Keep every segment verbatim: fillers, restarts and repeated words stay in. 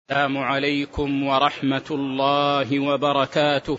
السلام عليكم ورحمة الله وبركاته.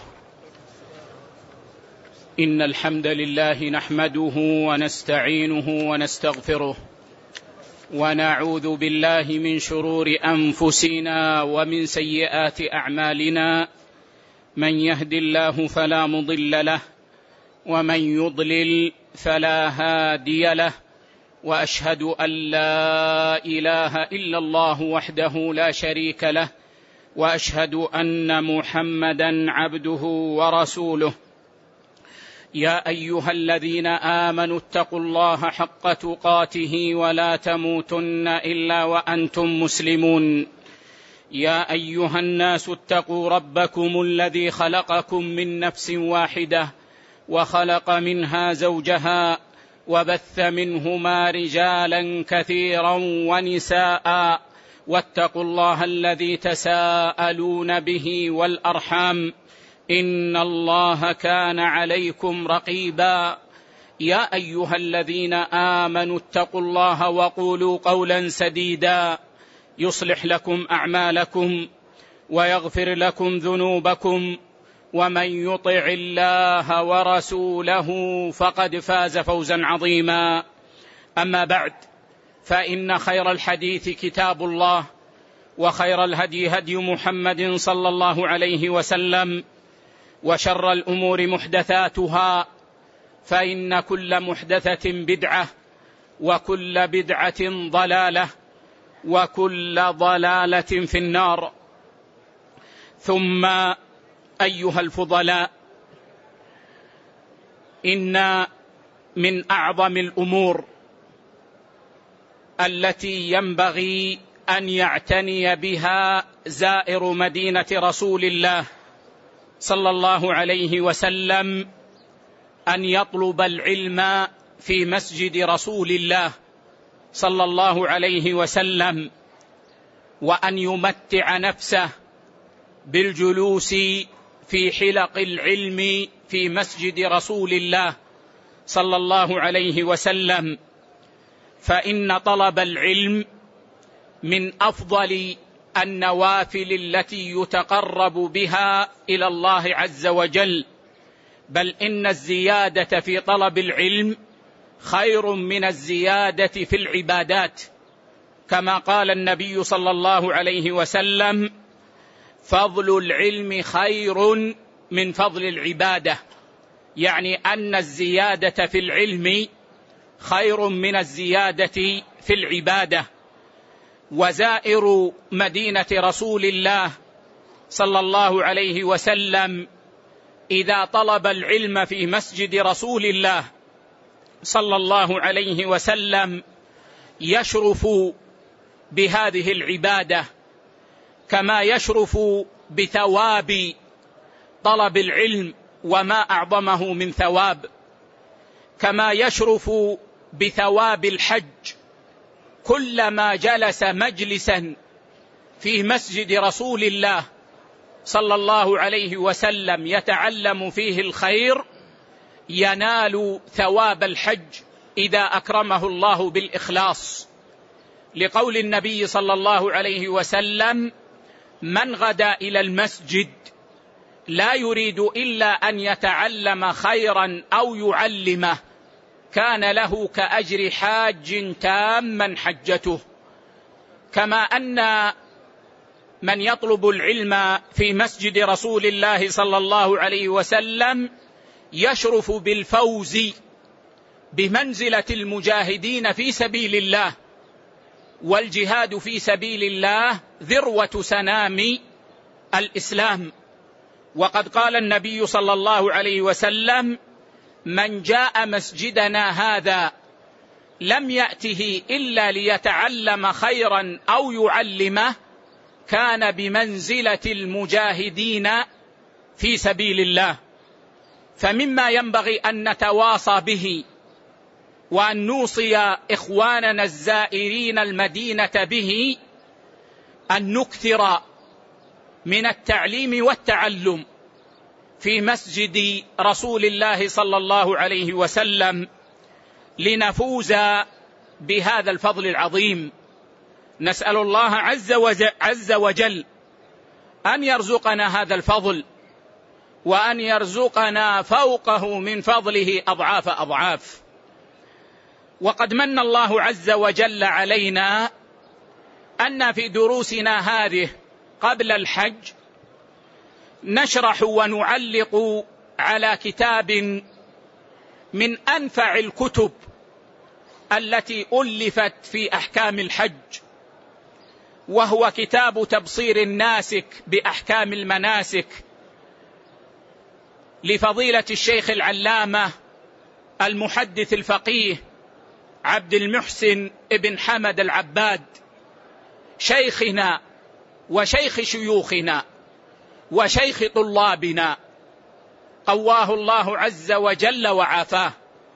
إن الحمد لله نحمده ونستعينه ونستغفره ونعوذ بالله من شرور أنفسنا ومن سيئات أعمالنا، من يهد الله فلا مضل له ومن يضلل فلا هادي له، وأشهد أن لا إله إلا الله وحده لا شريك له، وأشهد أن محمدًا عبده ورسوله. يا أيها الذين آمنوا اتقوا الله حق تقاته ولا تموتن إلا وأنتم مسلمون. يا أيها الناس اتقوا ربكم الذي خلقكم من نفس واحدة وخلق منها زوجها وبث منهما رجالا كثيرا ونساء، واتقوا الله الذي تساءلون به والأرحام، إن الله كان عليكم رقيبا. يا أيها الذين آمنوا اتقوا الله وقولوا قولا سديدا يصلح لكم أعمالكم ويغفر لكم ذنوبكم، ومن يطع الله ورسوله فقد فاز فوزا عظيما. أما بعد، فإن خير الحديث كتاب الله، وخير الهدي هدي محمد صلى الله عليه وسلم، وشر الأمور محدثاتها، فإن كل محدثة بدعة، وكل بدعة ضلالة، وكل ضلالة في النار. ثم أيها الفضلاء، إن من أعظم الأمور التي ينبغي أن يعتني بها زائر مدينة رسول الله صلى الله عليه وسلم أن يطلب العلم في مسجد رسول الله صلى الله عليه وسلم، وأن يمتع نفسه بالجلوس في حلق العلم في مسجد رسول الله صلى الله عليه وسلم، فإن طلب العلم من أفضل النوافل التي يتقرب بها إلى الله عز وجل، بل إن الزيادة في طلب العلم خير من الزيادة في العبادات، كما قال النبي صلى الله عليه وسلم: فضل العلم خير من فضل العبادة، يعني أن الزيادة في العلم خير من الزيادة في العبادة. وزائر مدينة رسول الله صلى الله عليه وسلم إذا طلب العلم في مسجد رسول الله صلى الله عليه وسلم يشرف بهذه العبادة، كما يشرف بثواب طلب العلم وما أعظمه من ثواب، كما يشرف بثواب الحج. كلما جلس مجلسا في مسجد رسول الله صلى الله عليه وسلم يتعلم فيه الخير ينال ثواب الحج إذا أكرمه الله بالإخلاص، لقول النبي صلى الله عليه وسلم: من غدا إلى المسجد لا يريد إلا أن يتعلم خيرا أو يعلمه كان له كأجر حاج تاما حجته. كما أن من يطلب العلم في مسجد رسول الله صلى الله عليه وسلم يشرف بالفوز بمنزلة المجاهدين في سبيل الله، والجهاد في سبيل الله ذروة سنام الإسلام. وقد قال النبي صلى الله عليه وسلم: من جاء مسجدنا هذا لم يأته إلا ليتعلم خيرا أو يعلمه كان بمنزلة المجاهدين في سبيل الله. فمما ينبغي أن نتواصى به وأن نوصي إخواننا الزائرين المدينة به أن نكثر من التعليم والتعلم في مسجد رسول الله صلى الله عليه وسلم لنفوز بهذا الفضل العظيم. نسأل الله عز وجل, عز وجل أن يرزقنا هذا الفضل، وأن يرزقنا فوقه من فضله أضعاف أضعاف. وقد من الله عز وجل علينا أن في دروسنا هذه قبل الحج نشرح ونعلق على كتاب من أنفع الكتب التي ألفت في أحكام الحج، وهو كتاب تبصير الناسك بأحكام المناسك لفضيلة الشيخ العلامة المحدث الفقيه عبد المحسن ابن حمد العباد، شيخنا وشيخ شيوخنا وشيخ طلابنا، قواه الله عز وجل وعافاه.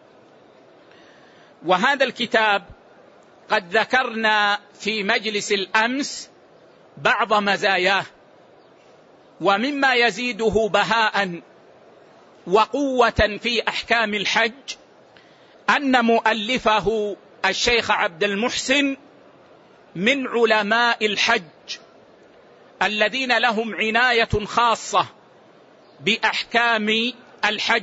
وهذا الكتاب قد ذكرنا في مجلس الأمس بعض مزاياه، ومما يزيده بهاء وقوة في أحكام الحج أن مؤلفه الشيخ عبد المحسن من علماء الحج الذين لهم عناية خاصة بأحكام الحج،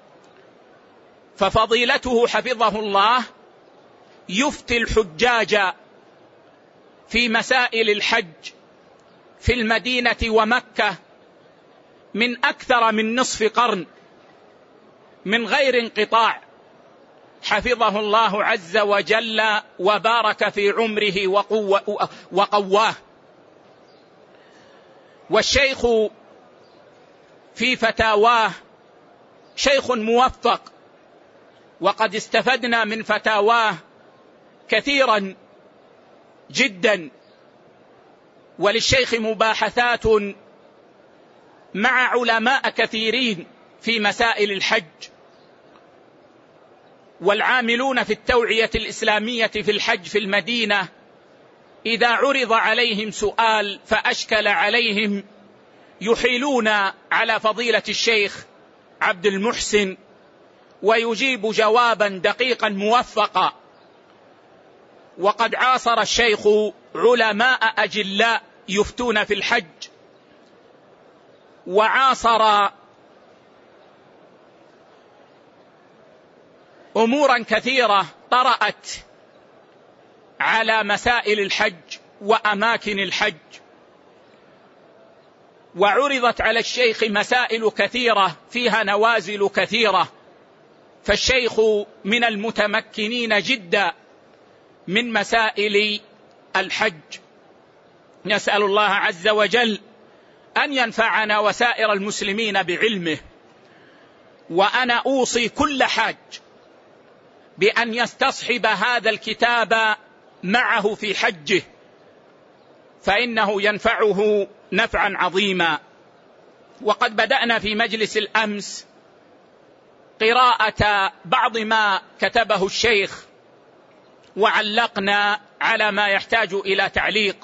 ففضيلته حفظه الله يفتي الحجاج في مسائل الحج في المدينة ومكة من أكثر من نصف قرن من غير انقطاع، حفظه الله عز وجل وبارك في عمره وقواه. والشيخ في فتاواه شيخ موفق، وقد استفدنا من فتاواه كثيرا جدا، وللشيخ مباحثات مع علماء كثيرين في مسائل الحج، والعاملون في التوعية الإسلامية في الحج في المدينة إذا عرض عليهم سؤال فأشكل عليهم يحيلون على فضيلة الشيخ عبد المحسن ويجيب جوابا دقيقا موفقا. وقد عاصر الشيخ علماء أجلاء يفتون في الحج، وعاصر أمورا كثيرة طرأت على مسائل الحج وأماكن الحج، وعرضت على الشيخ مسائل كثيرة فيها نوازل كثيرة، فالشيخ من المتمكنين جدا من مسائل الحج. نسأل الله عز وجل أن ينفعنا وسائر المسلمين بعلمه. وأنا أوصي كل حاج بأن يستصحب هذا الكتاب معه في حجه، فإنه ينفعه نفعا عظيما. وقد بدأنا في مجلس الأمس قراءة بعض ما كتبه الشيخ، وعلقنا على ما يحتاج إلى تعليق،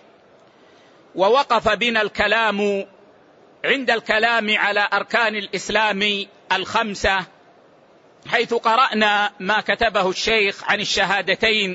ووقف بنا الكلام عند الكلام على أركان الإسلام الخمسة، حيث قرأنا ما كتبه الشيخ عن الشهادتين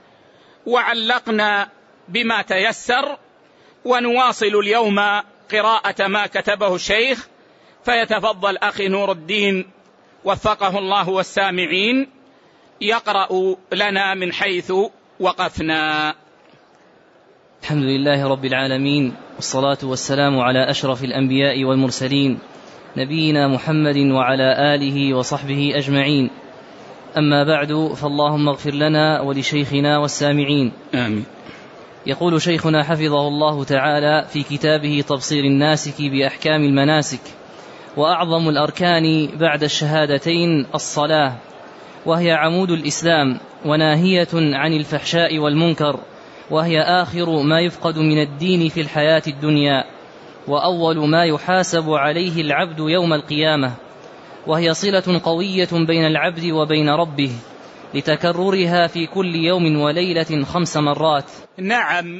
وعلقنا بما تيسر، ونواصل اليوم قراءة ما كتبه الشيخ، فيتفضل أخي نور الدين وفقه الله والسامعين يقرأ لنا من حيث وقفنا. الحمد لله رب العالمين، والصلاة والسلام على أشرف الأنبياء والمرسلين نبينا محمد وعلى آله وصحبه أجمعين. أما بعد، فاللهم اغفر لنا ولشيخنا والسامعين، آمين. يقول شيخنا حفظه الله تعالى في كتابه تبصير الناسك بأحكام المناسك: وأعظم الأركان بعد الشهادتين الصلاة، وهي عمود الإسلام وناهية عن الفحشاء والمنكر، وهي آخر ما يفقد من الدين في الحياة الدنيا، وأول ما يحاسب عليه العبد يوم القيامة، وهي صلة قوية بين العبد وبين ربه لتكررها في كل يوم وليلة خمس مرات. نعم،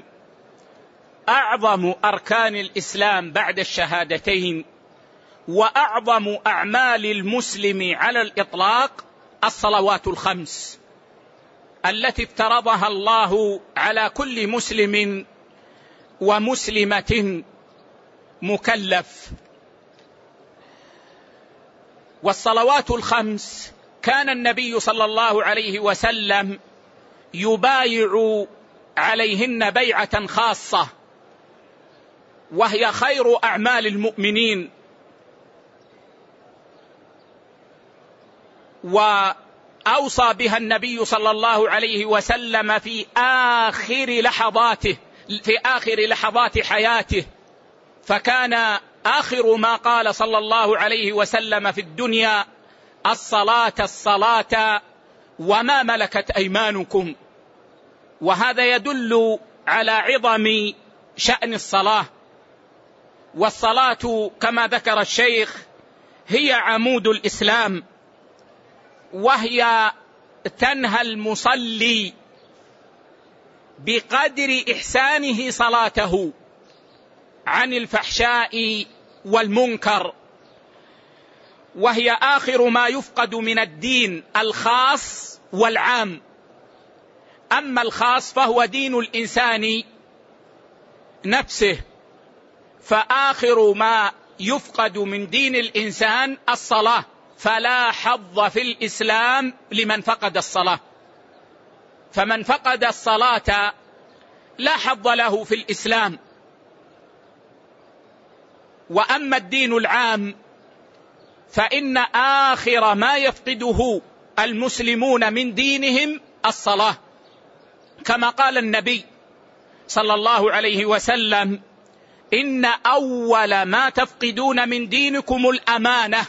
أعظم أركان الإسلام بعد الشهادتين وأعظم أعمال المسلم على الإطلاق الصلوات الخمس، التي افترضها الله على كل مسلم ومسلمة مكلف. والصلوات الخمس كان النبي صلى الله عليه وسلم يبايع عليهن بيعة خاصة، وهي خير أعمال المؤمنين، وأوصى بها النبي صلى الله عليه وسلم في آخر لحظاته في آخر لحظات حياته، فكان آخر ما قال صلى الله عليه وسلم في الدنيا: الصلاة الصلاة وما ملكت أيمانكم. وهذا يدل على عظم شأن الصلاة. والصلاة كما ذكر الشيخ هي عمود الإسلام، وهي تنهى المصلي بقدر إحسانه صلاته عن الفحشاء والمنكر، وهي آخر ما يفقد من الدين الخاص والعام. أما الخاص فهو دين الإنسان نفسه، فآخر ما يفقد من دين الإنسان الصلاة، فلا حظ في الإسلام لمن فقد الصلاة. فمن فقد الصلاة لا حظ له في الإسلام. وأما الدين العام فإن آخر ما يفقده المسلمون من دينهم الصلاة، كما قال النبي صلى الله عليه وسلم: إن أول ما تفقدون من دينكم الأمانة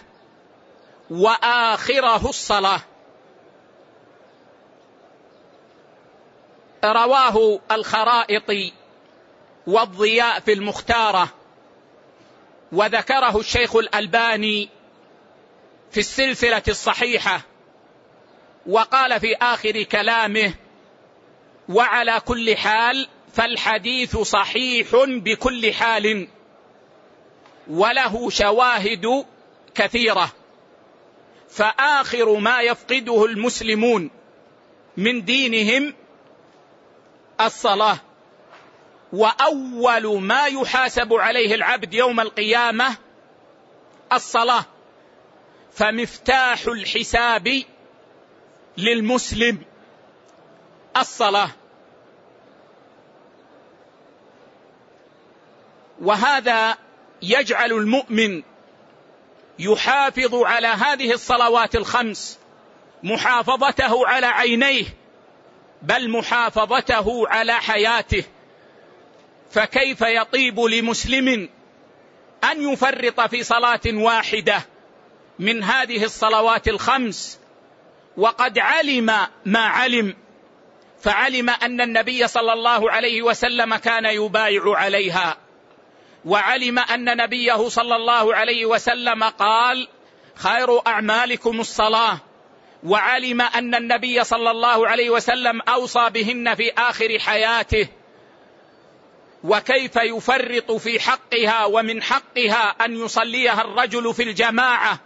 وآخره الصلاة. رواه الخرائط والضياء في المختارة، وذكره الشيخ الألباني في السلسلة الصحيحة، وقال في آخر كلامه: وعلى كل حال فالحديث صحيح بكل حال، وله شواهد كثيرة. فآخر ما يفقده المسلمون من دينهم الصلاة، وأول ما يحاسب عليه العبد يوم القيامة الصلاة. فمفتاح الحساب للمسلم الصلاة. وهذا يجعل المؤمن يحافظ على هذه الصلوات الخمس محافظته على عينيه، بل محافظته على حياته. فكيف يطيب لمسلم أن يفرط في صلاة واحدة من هذه الصلوات الخمس وقد علم ما علم، فعلم أن النبي صلى الله عليه وسلم كان يبايع عليها، وعلم أن نبيه صلى الله عليه وسلم قال: خير أعمالكم الصلاة، وعلم أن النبي صلى الله عليه وسلم أوصى بهن في آخر حياته. وكيف يفرط في حقها؟ ومن حقها أن يصليها الرجل في الجماعة،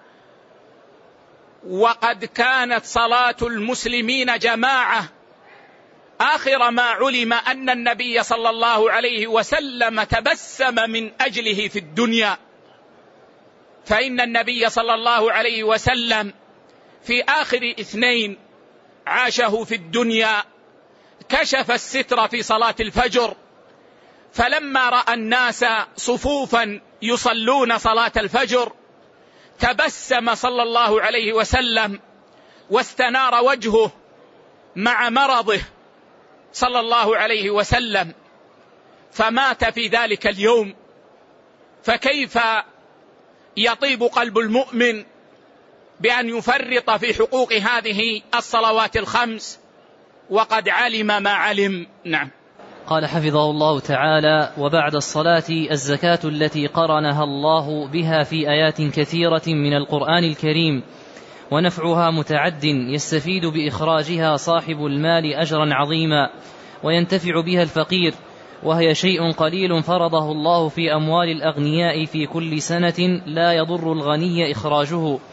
وقد كانت صلاة المسلمين جماعة. آخر ما علم أن النبي صلى الله عليه وسلم تبسم من أجله في الدنيا، فإن النبي صلى الله عليه وسلم في آخر اثنين عاشه في الدنيا كشف الستر في صلاة الفجر، فلما رأى الناس صفوفا يصلون صلاة الفجر تبسم صلى الله عليه وسلم واستنار وجهه مع مرضه صلى الله عليه وسلم، فمات في ذلك اليوم. فكيف يطيب قلب المؤمن بأن يفرط في حقوق هذه الصلوات الخمس وقد علم ما علم؟ نعم. قال حفظه الله تعالى: وبعد الصلاة الزكاة التي قرنها الله بها في آيات كثيرة من القرآن الكريم، ونفعها متعد يستفيد بإخراجها صاحب المال أجرا عظيما وينتفع بها الفقير، وهي شيء قليل فرضه الله في أموال الأغنياء في كل سنة لا يضر الغني إخراجه، وفائدته للفقير عظيمة. نعم.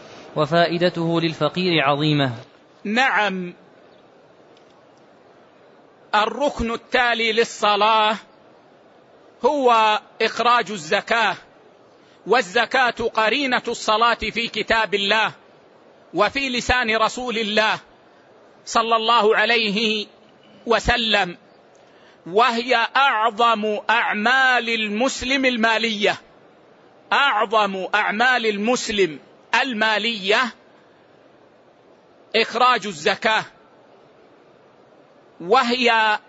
الركن التالي للصلاة هو إخراج الزكاة، والزكاة قرينة الصلاة في كتاب الله وفي لسان رسول الله صلى الله عليه وسلم، وهي أعظم أعمال المسلم المالية، أعظم أعمال المسلم المالية إخراج الزكاة، وهي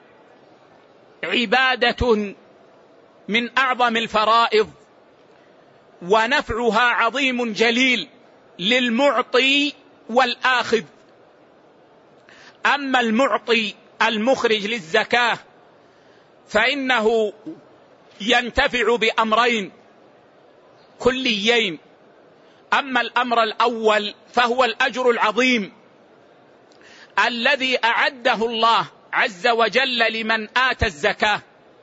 عبادة من أعظم الفرائض، ونفعها عظيم جليل للمعطي والآخذ. أما المعطي المخرج للزكاة فإنه ينتفع بأمرين كليين. أما الأمر الأول فهو الأجر العظيم الذي أعده الله عز وجل لمن آتى الزكاة،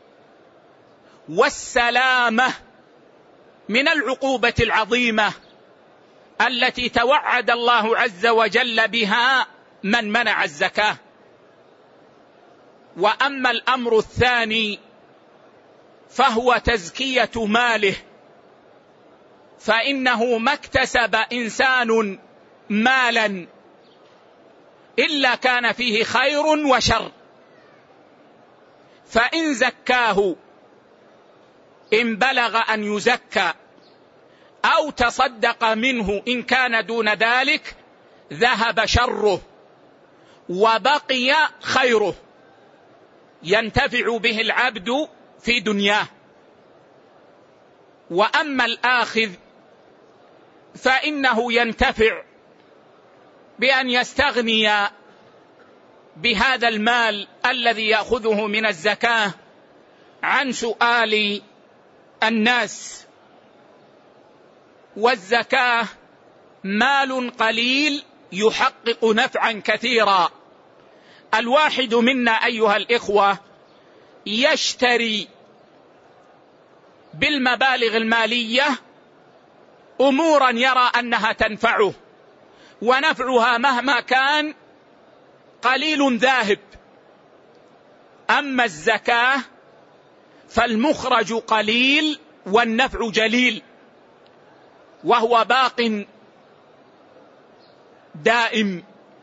والسلامة من العقوبة العظيمة التي توعد الله عز وجل بها من منع الزكاة. وأما الأمر الثاني فهو تزكية ماله، فإنه ما اكتسب إنسان مالا إلا كان فيه خير وشر، فإن زكاه إن بلغ أن يزكى أو تصدق منه إن كان دون ذلك ذهب شره وبقي خيره ينتفع به العبد في دنياه. وأما الآخذ فإنه ينتفع بأن يستغني بهذا المال الذي يأخذه من الزكاة عن سؤال الناس. والزكاة مال قليل يحقق نفعا كثيرا. الواحد منا أيها الإخوة يشتري بالمبالغ المالية أمورا يرى أنها تنفعه، ونفعها مهما كان قليل ذاهب. أما الزكاة فالمخرج قليل والنفع جليل، وهو باق دائم.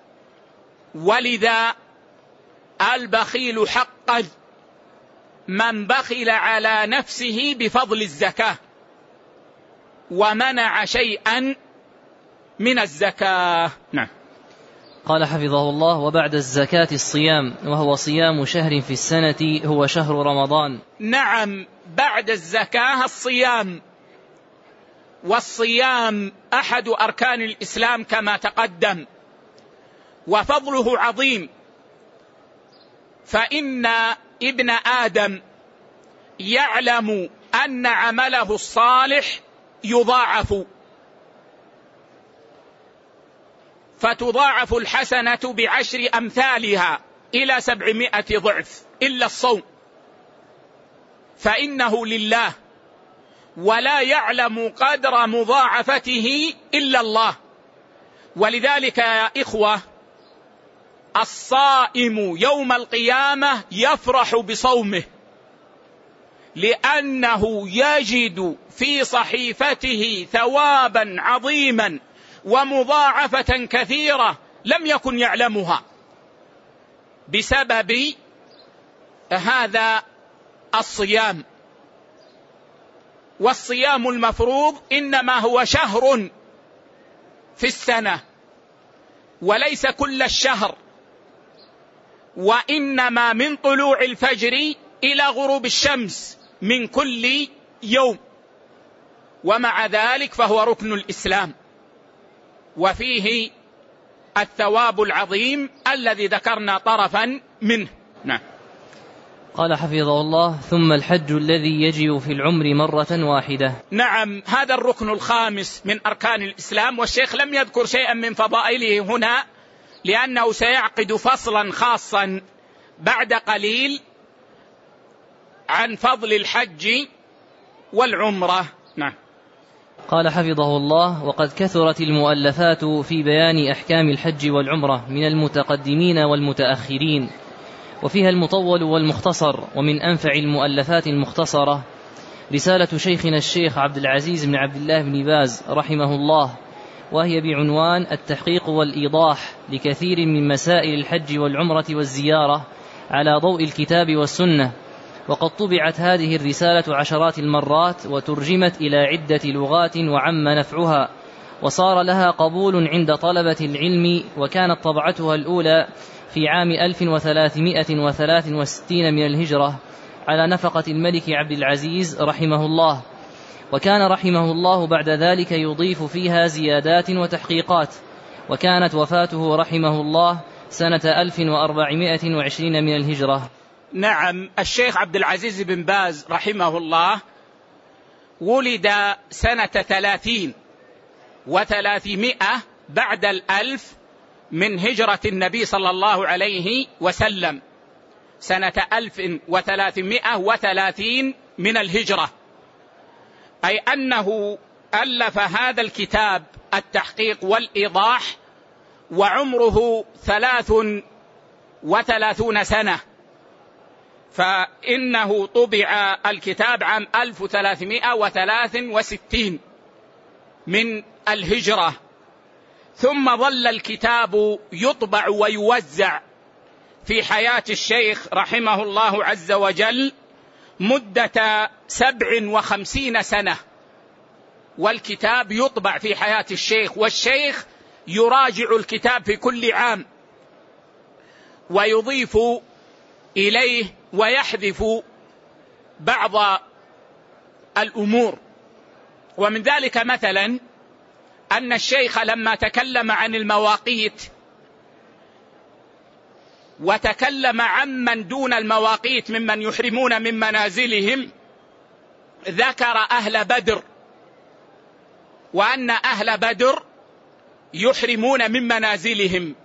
ولذا البخيل حقا من بخل على نفسه بفضل الزكاة ومنع شيئا من الزكاة. نعم. قال حفظه الله: وبعد الزكاة الصيام، وهو صيام شهر في السنة هو شهر رمضان. نعم، بعد الزكاة الصيام، والصيام أحد أركان الإسلام كما تقدم، وفضله عظيم، فإن ابن آدم يعلم أن عمله الصالح يضاعف، فتضاعف الحسنة بعشر أمثالها إلى سبعمائة ضعف، إلا الصوم فإنه لله، ولا يعلم قدر مضاعفته إلا الله. ولذلك يا إخوة الصائم يوم القيامة يفرح بصومه، لأنه يجد في صحيفته ثوابا عظيما ومضاعفة كثيرة لم يكن يعلمها بسبب هذا الصيام. والصيام المفروض إنما هو شهر في السنة وليس كل الشهر، وإنما من طلوع الفجر إلى غروب الشمس من كل يوم، ومع ذلك فهو ركن الإسلام وفيه الثواب العظيم الذي ذكرنا طرفا منه. نعم. قال حفظه الله: ثم الحج الذي يجب في العمر مرة واحدة. نعم، هذا الركن الخامس من أركان الإسلام، والشيخ لم يذكر شيئا من فضائله هنا لأنه سيعقد فصلا خاصا بعد قليل عن فضل الحج والعمرة. نعم. قال حفظه الله: وقد كثرت المؤلفات في بيان أحكام الحج والعمرة من المتقدمين والمتأخرين، وفيها المطول والمختصر. ومن أنفع المؤلفات المختصرة رسالة شيخنا الشيخ عبد العزيز بن عبد الله بن باز رحمه الله، وهي بعنوان التحقيق والإيضاح لكثير من مسائل الحج والعمرة والزيارة على ضوء الكتاب والسنة. وقد طبعت هذه الرسالة عشرات المرات وترجمت إلى عدة لغات وعم نفعها، وصار لها قبول عند طلبة العلم. وكانت طبعتها الأولى في عام ألف وثلاثمائة وثلاث وستين من الهجرة على نفقة الملك عبد العزيز رحمه الله، وكان رحمه الله بعد ذلك يضيف فيها زيادات وتحقيقات. وكانت وفاته رحمه الله سنة ألف وأربعمائة وعشرين من الهجرة. نعم، الشيخ عبد العزيز بن باز رحمه الله ولد سنة ثلاثين وثلاثمائة بعد الألف من هجرة النبي صلى الله عليه وسلم، سنة ألف وثلاثمائة وثلاثين من الهجرة، أي أنه ألف هذا الكتاب التحقيق والإيضاح وعمره ثلاث وثلاثون سنة، فإنه طبع الكتاب عام ألف وثلاثمائة وثلاث وستين من الهجرة، ثم ظل الكتاب يطبع ويوزع في حياة الشيخ رحمه الله عز وجل مدة سبع وخمسين سنة، والكتاب يطبع في حياة الشيخ، والشيخ يراجع الكتاب في كل عام ويضيف إليه ويحذف بعض الأمور. ومن ذلك مثلا أن الشيخ لما تكلم عن المواقيت وتكلم عمن دون المواقيت ممن يحرمون من منازلهم، ذكر أهل بدر، وأن أهل بدر يحرمون من منازلهم،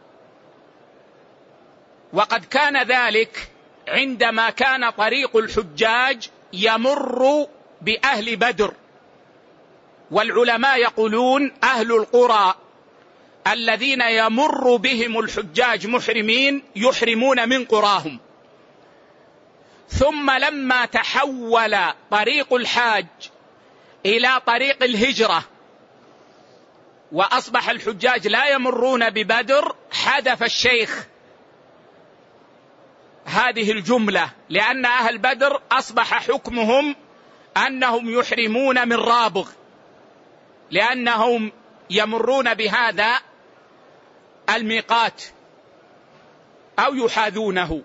وقد كان ذلك عندما كان طريق الحجاج يمر بأهل بدر، والعلماء يقولون أهل القرى الذين يمر بهم الحجاج محرمين يحرمون من قراهم. ثم لما تحول طريق الحاج إلى طريق الهجرة وأصبح الحجاج لا يمرون ببدر، حذف الشيخ هذه الجملة، لأن أهل بدر أصبح حكمهم أنهم يحرمون من رابغ، لأنهم يمرون بهذا الميقات أو يحاذونه.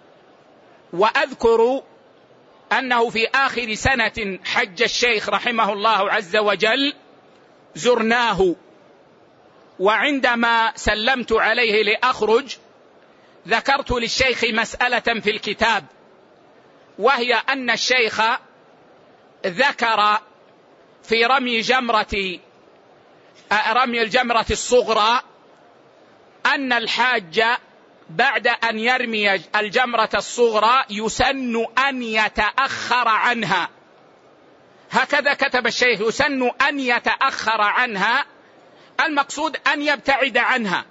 وأذكر أنه في آخر سنة حج الشيخ رحمه الله عز وجل زرناه، وعندما سلمت عليه لأخرج ذكرت للشيخ مسألة في الكتاب، وهي أن الشيخ ذكر في رمي جمرة رمي الجمرة الصغرى أن الحاج بعد أن يرمي الجمرة الصغرى يسن أن يتأخر عنها، هكذا كتب الشيخ، يسن أن يتأخر عنها، المقصود أن يبتعد عنها.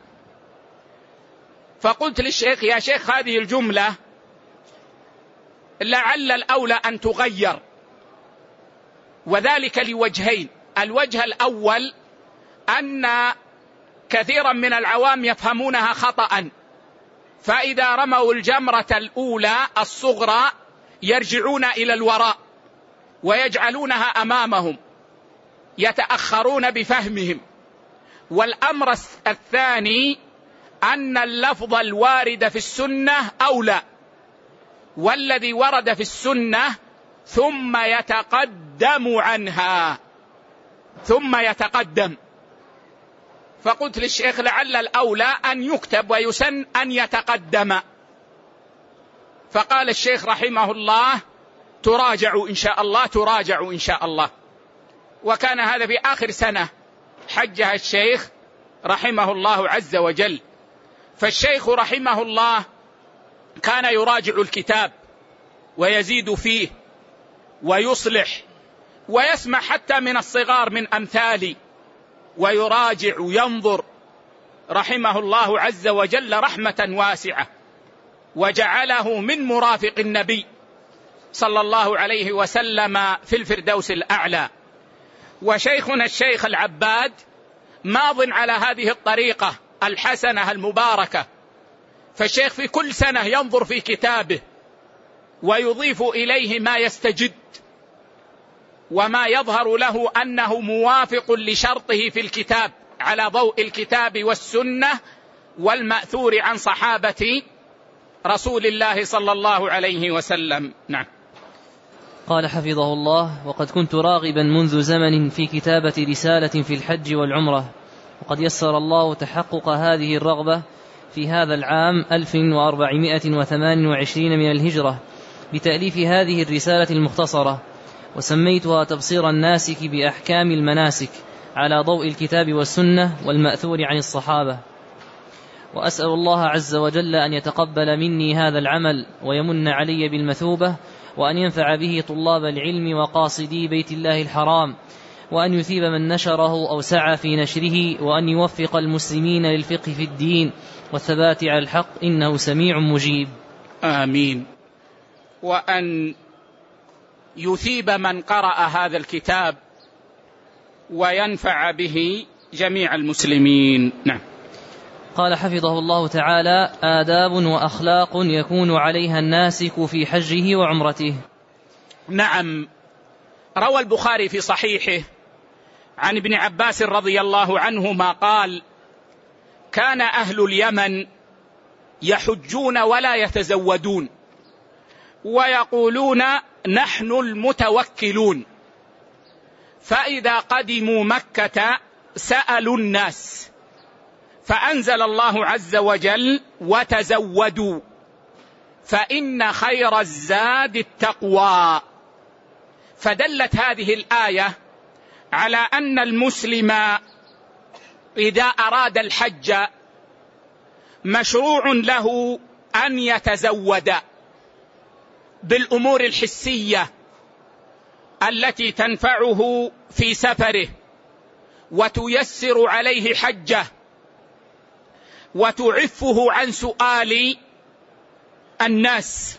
فقلت للشيخ يا شيخ هذه الجملة لعل الأولى أن تغير، وذلك لوجهين. الوجه الأول أن كثيرا من العوام يفهمونها خطأ، فإذا رموا الجمرة الأولى الصغرى يرجعون إلى الوراء ويجعلونها أمامهم، يتأخرون بفهمهم. والأمر الثاني أن اللفظ الوارد في السنة أولى، والذي ورد في السنة ثم يتقدم عنها ثم يتقدم. فقلت للشيخ لعل الأولى أن يكتب ويسن أن يتقدم، فقال الشيخ رحمه الله تراجع إن شاء الله تراجع إن شاء الله. وكان هذا في آخر سنة حجها الشيخ رحمه الله عز وجل. فالشيخ رحمه الله كان يراجع الكتاب ويزيد فيه ويصلح، ويسمع حتى من الصغار من أمثالي ويراجع وينظر رحمه الله عز وجل رحمة واسعة. وجعله من مرافق النبي صلى الله عليه وسلم في الفردوس الأعلى. وشيخنا الشيخ العباد ماض على هذه الطريقة الحسنة المباركة، فالشيخ في كل سنة ينظر في كتابه ويضيف إليه ما يستجد وما يظهر له أنه موافق لشرطه في الكتاب على ضوء الكتاب والسنة والمأثور عن صحابة رسول الله صلى الله عليه وسلم. نعم. قال حفظه الله: وقد كنت راغبا منذ زمن في كتابة رسالة في الحج والعمرة، وقد يسر الله تحقق هذه الرغبة في هذا العام ألف وأربعمائة وثمان وعشرين من الهجرة بتأليف هذه الرسالة المختصرة، وسميتها تبصير الناسك بأحكام المناسك على ضوء الكتاب والسنة والمأثور عن الصحابة. وأسأل الله عز وجل أن يتقبل مني هذا العمل ويمن علي بالمثوبة، وأن ينفع به طلاب العلم وقاصدي بيت الله الحرام، وأن يثيب من نشره أو سعى في نشره، وأن يوفق المسلمين للفقه في الدين والثبات على الحق، إنه سميع مجيب. آمين. وأن يثيب من قرأ هذا الكتاب وينفع به جميع المسلمين. نعم. قال حفظه الله تعالى: آداب وأخلاق يكون عليها الناسك في حجه وعمرته. نعم. روى البخاري في صحيحه عن ابن عباس رضي الله عنهما قال: كان أهل اليمن يحجون ولا يتزودون، ويقولون نحن المتوكلون، فإذا قدموا مكة سألوا الناس، فأنزل الله عز وجل: وتزودوا فإن خير الزاد التقوى. فدلت هذه الآية على أن المسلم إذا أراد الحج مشروع له أن يتزود بالأمور الحسية التي تنفعه في سفره وتيسر عليه حجه وتعفه عن سؤال الناس،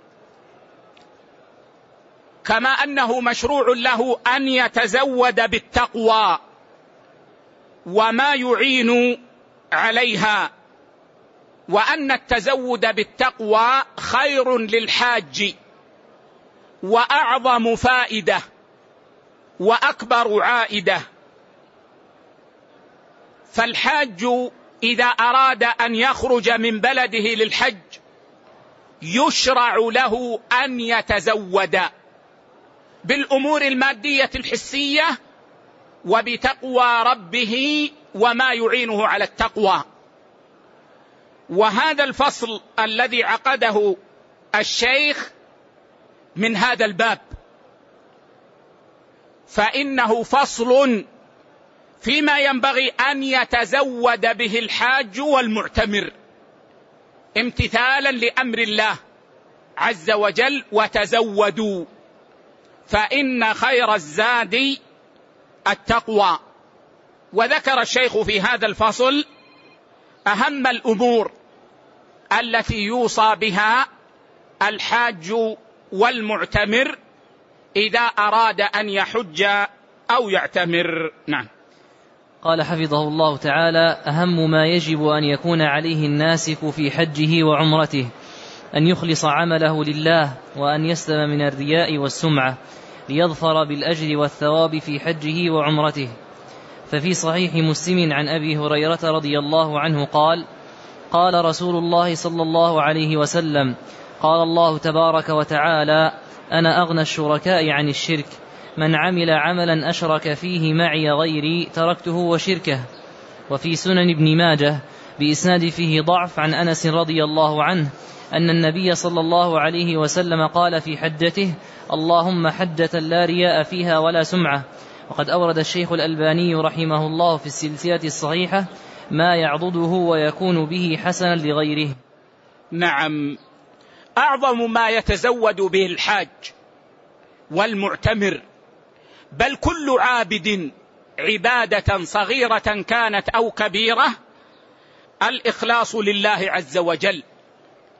كما أنه مشروع له أن يتزود بالتقوى وما يعين عليها، وأن التزود بالتقوى خير للحاج وأعظم فائدة وأكبر عائدة. فالحاج إذا أراد أن يخرج من بلده للحج يشرع له أن يتزود بالأمور المادية الحسية وبتقوى ربه وما يعينه على التقوى. وهذا الفصل الذي عقده الشيخ من هذا الباب، فإنه فصل فيما ينبغي أن يتزود به الحاج والمعتمر امتثالا لأمر الله عز وجل: وتزودوا فإن خير الزاد التقوى. وذكر الشيخ في هذا الفصل أهم الأمور التي يوصى بها الحاج والمعتمر إذا أراد أن يحج أو يعتمر. نعم. قال حفظه الله تعالى: أهم ما يجب أن يكون عليه الناسك في حجه وعمرته أن يخلص عمله لله، وأن يسلم من الرياء والسمعة، ليظفر بالأجر والثواب في حجه وعمرته. ففي صحيح مسلم عن أبي هريرة رضي الله عنه قال: قال رسول الله صلى الله عليه وسلم: قال الله تبارك وتعالى: أنا أغنى الشركاء عن الشرك، من عمل عملا أشرك فيه معي غيري تركته وشركه. وفي سنن ابن ماجه بإسناد فيه ضعف عن أنس رضي الله عنه أن النبي صلى الله عليه وسلم قال في حجته: اللهم حجة لا رياء فيها ولا سمعة. وقد أورد الشيخ الألباني رحمه الله في السلسلة الصحيحة ما يعضده ويكون به حسنا لغيره. نعم. أعظم ما يتزود به الحاج والمعتمر، بل كل عابد عبادة صغيرة كانت أو كبيرة، الإخلاص لله عز وجل،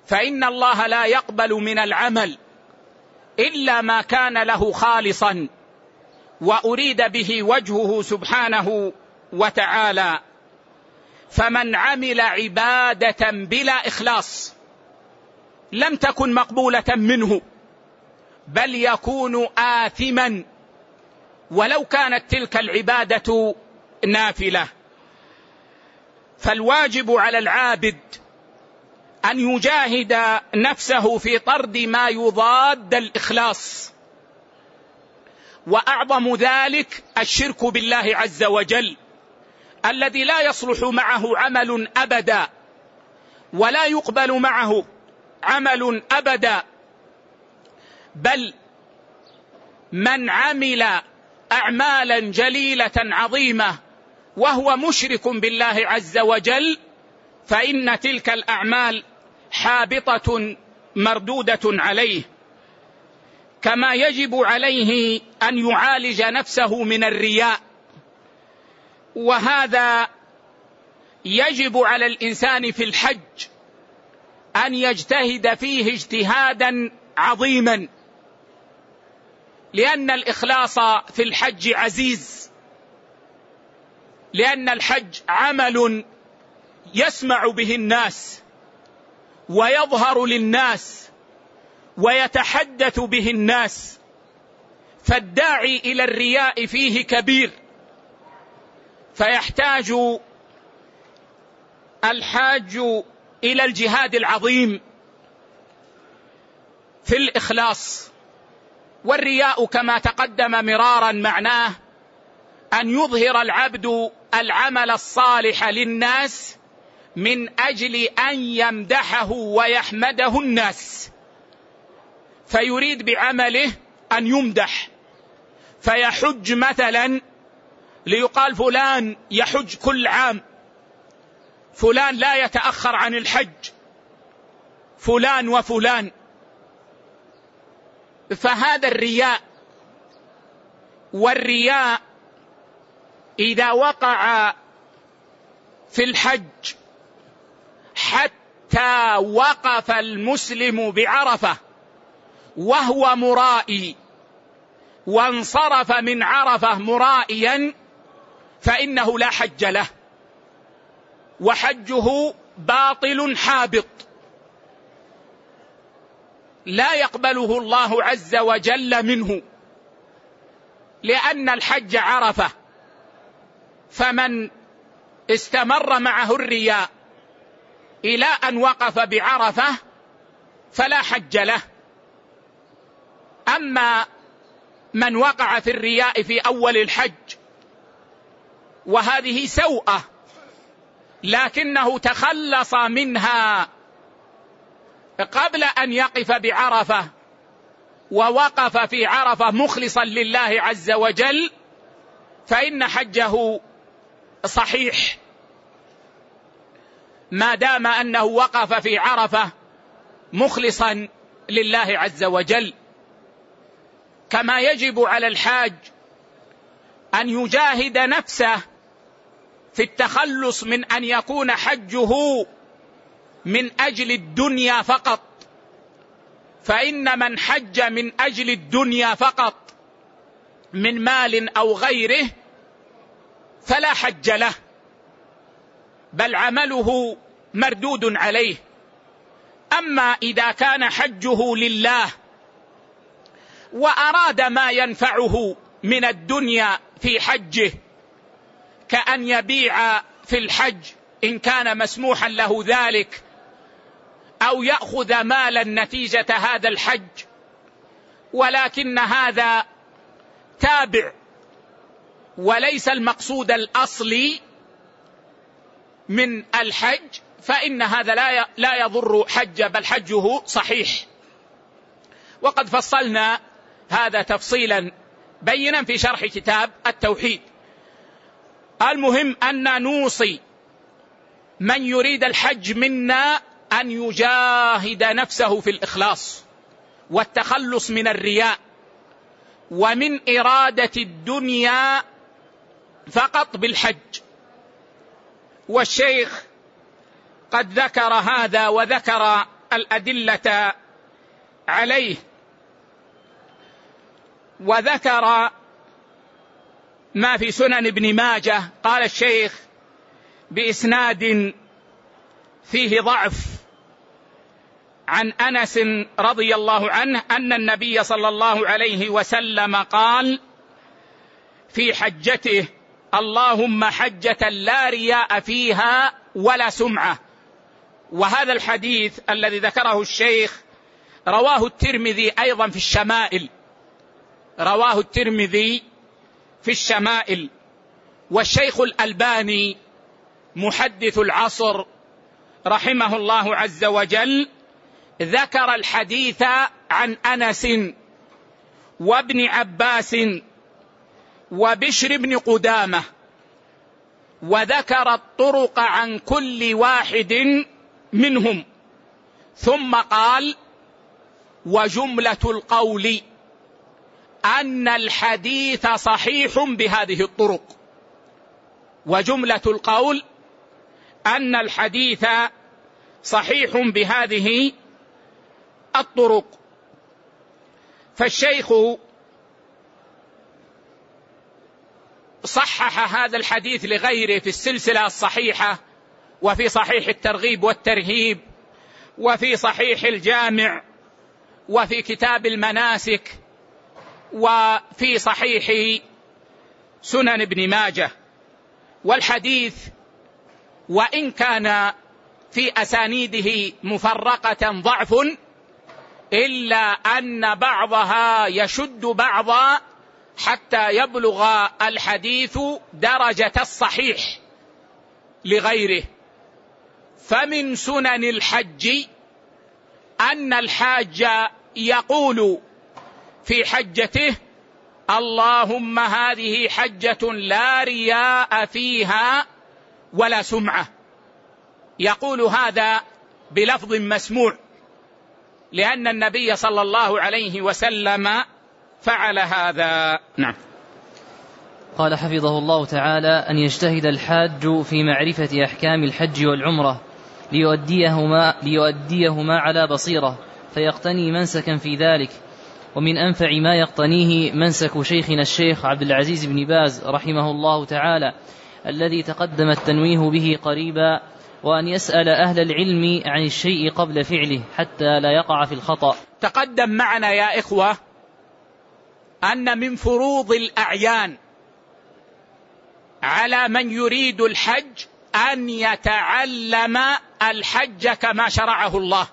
فإن الله لا يقبل من العمل إلا ما كان له خالصا وأريد به وجهه سبحانه وتعالى. فمن عمل عبادة بلا إخلاص لم تكن مقبولة منه، بل يكون آثما ولو كانت تلك العبادة نافلة. فالواجب على العابد أن يجاهد نفسه في طرد ما يضاد الإخلاص، وأعظم ذلك الشرك بالله عز وجل الذي لا يصلح معه عمل أبدا ولا يقبل معه عمل أبدا. بل من عمل أعمالا جليلة عظيمة وهو مشرك بالله عز وجل فإن تلك الأعمال حابطة مردودة عليه. كما يجب عليه أن يعالج نفسه من الرياء، وهذا يجب على الإنسان في الحج أن يجتهد فيه اجتهادا عظيما، لأن الإخلاص في الحج عزيز، لأن الحج عمل يسمع به الناس ويظهر للناس ويتحدث به الناس، فالداعي إلى الرياء فيه كبير. فيحتاج الحاج إلى الجهاد العظيم في الإخلاص. والرياء كما تقدم مرارا معناه أن يظهر العبد العمل الصالح للناس من أجل أن يمدحه ويحمده الناس، فيريد بعمله أن يمدح، فيحج مثلا ليقال فلان يحج كل عام، فلان لا يتأخر عن الحج، فلان وفلان. فهذا الرياء. والرياء إذا وقع في الحج حتى وقف المسلم بعرفة وهو مرائي وانصرف من عرفة مرائيا فإنه لا حج له، وحجه باطل حابط لا يقبله الله عز وجل منه، لأن الحج عرفة. فمن استمر معه الرياء إلى أن وقف بعرفة فلا حج له. أما من وقع في الرياء في أول الحج وهذه سوءة لكنه تخلص منها قبل أن يقف بعرفة ووقف في عرفة مخلصا لله عز وجل، فإن حجه صحيح ما دام أنه وقف في عرفة مخلصا لله عز وجل. كما يجب على الحاج أن يجاهد نفسه في التخلص من أن يكون حجه من أجل الدنيا فقط، فإن من حج من أجل الدنيا فقط من مال أو غيره فلا حج له، بل عمله مردود عليه. أما إذا كان حجه لله وأراد ما ينفعه من الدنيا في حجه، كأن يبيع في الحج إن كان مسموحا له ذلك، أو يأخذ مالا نتيجة هذا الحج، ولكن هذا تابع وليس المقصود الأصلي من الحج، فإن هذا لا لا يضر حج، بل حجه صحيح. وقد فصلنا هذا تفصيلا بينا في شرح كتاب التوحيد. المهم أن نوصي من يريد الحج منا أن يجاهد نفسه في الإخلاص والتخلص من الرياء ومن إرادة الدنيا فقط بالحج. والشيخ قد ذكر هذا وذكر الأدلة عليه. وذكر ما في سنن ابن ماجه، قال الشيخ بإسناد فيه ضعف، عن أنس رضي الله عنه أن النبي صلى الله عليه وسلم قال في حجته: اللهم حجة لا رياء فيها ولا سمعة. وهذا الحديث الذي ذكره الشيخ رواه الترمذي أيضا في الشمائل، رواه الترمذي في الشمائل. والشيخ الألباني محدث العصر رحمه الله عز وجل ذكر الحديث عن أنس وابن عباس وبشر بن قدامة، وذكر الطرق عن كل واحد منهم، ثم قال: وجملة القول أن الحديث صحيح بهذه الطرق. وجملة القول أن الحديث صحيح بهذه الطرق. فالشيخ صحح هذا الحديث لغيره في السلسلة الصحيحة، وفي صحيح الترغيب والترهيب، وفي صحيح الجامع، وفي كتاب المناسك، وفي صحيح سنن ابن ماجه. والحديث وإن كان في أسانيده مفرقة ضعف، إلا أن بعضها يشد بعضا حتى يبلغ الحديث درجة الصحيح لغيره. فمن سنن الحج أن الحاج يقول في حجته: اللهم هذه حجة لا رياء فيها ولا سمعة. يقول هذا بلفظ مسموع، لأن النبي صلى الله عليه وسلم فعل هذا. نعم. قال حفظه الله تعالى: أن يجتهد الحاج في معرفة أحكام الحج والعمرة ليؤديهما, ليؤديهما على بصيرة، فيقتني منسكا في ذلك. ومن أنفع ما يقتنيه منسك شيخنا الشيخ عبد العزيز بن باز رحمه الله تعالى، الذي تقدم التنويه به قريبا، وأن يسأل أهل العلم عن الشيء قبل فعله حتى لا يقع في الخطأ. تقدم معنا يا إخوة أن من فروض الأعيان على من يريد الحج أن يتعلم الحج كما شرعه الله.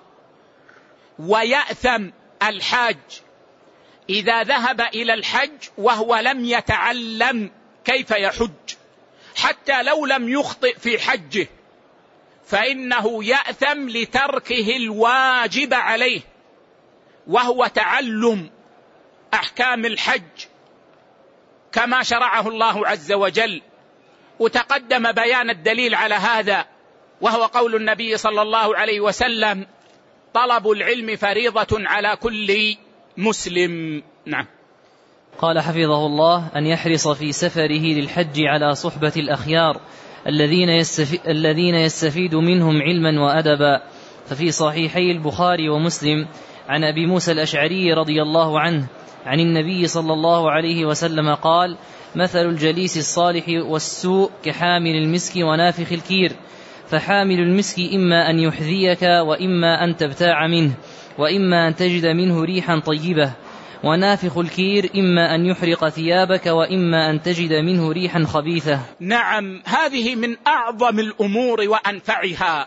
ويأثم الحاج إذا ذهب إلى الحج وهو لم يتعلم كيف يحج، حتى لو لم يخطئ في حجه، فإنه يأثم لتركه الواجب عليه، وهو تعلم أحكام الحج كما شرعه الله عز وجل. وتقدم بيان الدليل على هذا، وهو قول النبي صلى الله عليه وسلم: طلب العلم فريضة على كل مسلم. نعم. قال حفظه الله: أن يحرص في سفره للحج على صحبة الأخيار الذين يستفيد, الذين يستفيد منهم علما وأدبا. ففي صحيحي البخاري ومسلم عن أبي موسى الأشعري رضي الله عنه عن النبي صلى الله عليه وسلم قال: مثل الجليس الصالح والسوء كحامل المسك ونافخ الكير، فحامل المسك إما أن يحذيك وإما أن تبتاع منه، وإما أن تجد منه ريحا طيبة، ونافخ الكير إما أن يحرق ثيابك وإما أن تجد منه ريحا خبيثة. نعم، هذه من أعظم الأمور وأنفعها،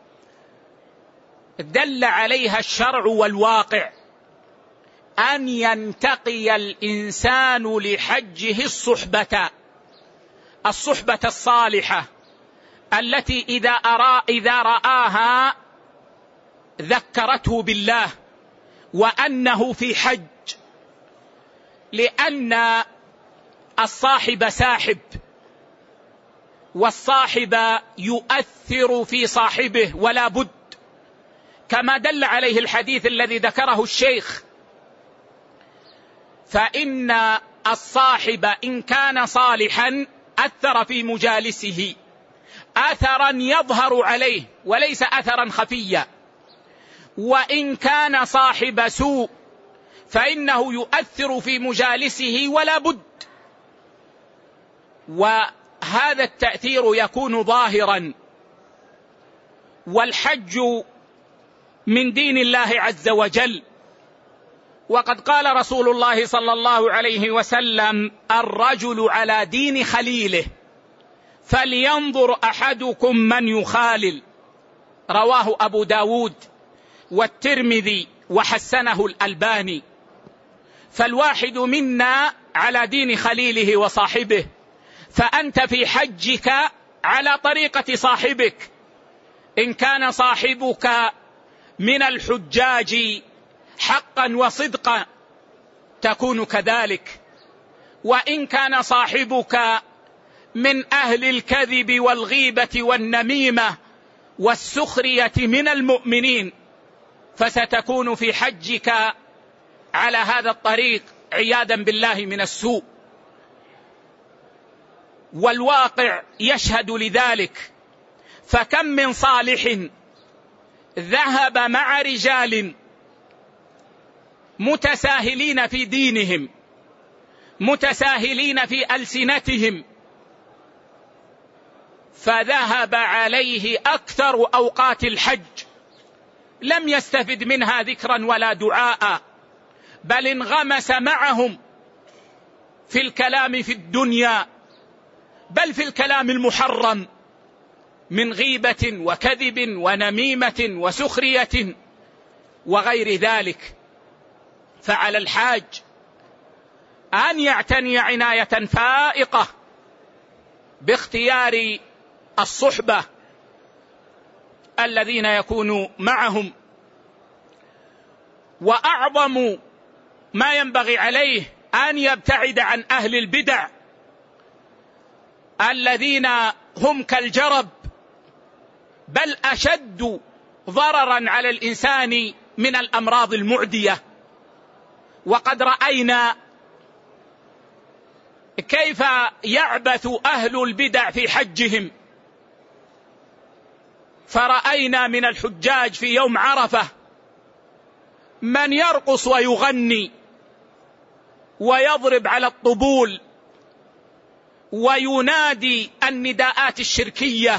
دل عليها الشرع والواقع، أن ينتقي الإنسان لحجه الصحبة الصحبة الصالحة التي إذا أرى إذا رآها ذكرته بالله وأنه في حج، لأن الصاحب ساحب، والصاحب يؤثر في صاحبه ولا بد، كما دل عليه الحديث الذي ذكره الشيخ: فإن الصاحب إن كان صالحا أثر في مجالسه أثرا يظهر عليه وليس أثرا خفيا، وإن كان صاحب سوء فإنه يؤثر في مجالسه ولا بد، وهذا التأثير يكون ظاهرا. والحج من دين الله عز وجل، وقد قال رسول الله صلى الله عليه وسلم: الرجل على دين خليله فلينظر أحدكم من يخالل، رواه أبو داود والترمذي وحسنه الألباني. فالواحد منا على دين خليله وصاحبه، فأنت في حجك على طريقة صاحبك. إن كان صاحبك من الحجاج حقا وصدقا تكون كذلك، وإن كان صاحبك من أهل الكذب والغيبة والنميمة والسخرية من المؤمنين فستكون في حجك على هذا الطريق عياذا بالله من السوء. والواقع يشهد لذلك، فكم من صالح ذهب مع رجال متساهلين في دينهم، متساهلين في ألسنتهم، فذهب عليه أكثر أوقات الحج، لم يستفد منها ذكرا ولا دعاء، بل انغمس معهم في الكلام في الدنيا، بل في الكلام المحرم من غيبة وكذب ونميمة وسخرية وغير ذلك. فعلى الحاج أن يعتني عناية فائقة باختيار الصحبة الذين يكون معهم. وأعظم ما ينبغي عليه أن يبتعد عن أهل البدع الذين هم كالجرب، بل أشد ضررا على الإنسان من الأمراض المعدية. وقد رأينا كيف يعبث أهل البدع في حجهم، فرأينا من الحجاج في يوم عرفة من يرقص ويغني ويضرب على الطبول وينادي النداءات الشركية.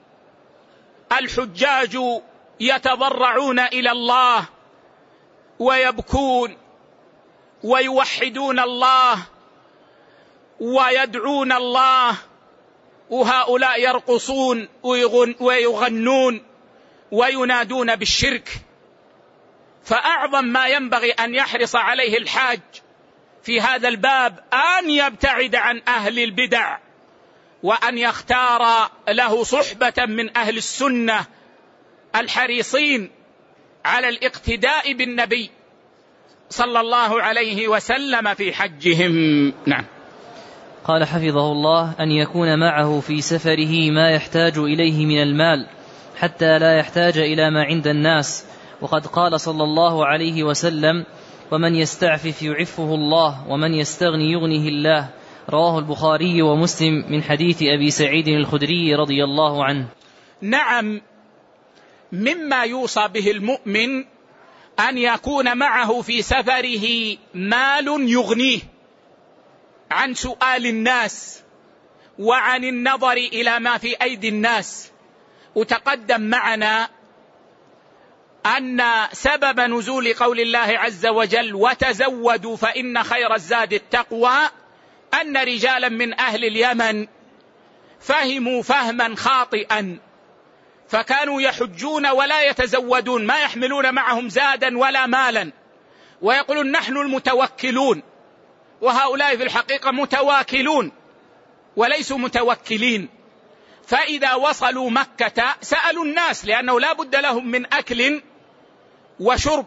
الحجاج يتضرعون إلى الله ويبكون ويوحدون الله ويدعون الله، وهؤلاء يرقصون ويغنون وينادون بالشرك. فأعظم ما ينبغي أن يحرص عليه الحاج في هذا الباب أن يبتعد عن أهل البدع، وأن يختار له صحبة من أهل السنة الحريصين على الاقتداء بالنبي صلى الله عليه وسلم في حجهم. نعم. قال حفظه الله: أن يكون معه في سفره ما يحتاج إليه من المال حتى لا يحتاج إلى ما عند الناس، وقد قال صلى الله عليه وسلم: ومن يستعفف يعفه الله ومن يستغني يغنه الله، رواه البخاري ومسلم من حديث أبي سعيد الخدري رضي الله عنه. نعم، مما يوصى به المؤمن أن يكون معه في سفره مال يغنيه عن سؤال الناس وعن النظر إلى ما في أيدي الناس. وتقدم معنا أن سبب نزول قول الله عز وجل: وتزودوا فإن خير الزاد التقوى، أن رجالا من أهل اليمن فهموا فهما خاطئا، فكانوا يحجون ولا يتزودون، ما يحملون معهم زادا ولا مالا، ويقولون نحن المتوكلون، وهؤلاء في الحقيقة متواكلون وليسوا متوكلين. فإذا وصلوا مكة سألوا الناس، لأنه لا بد لهم من أكل وشرب،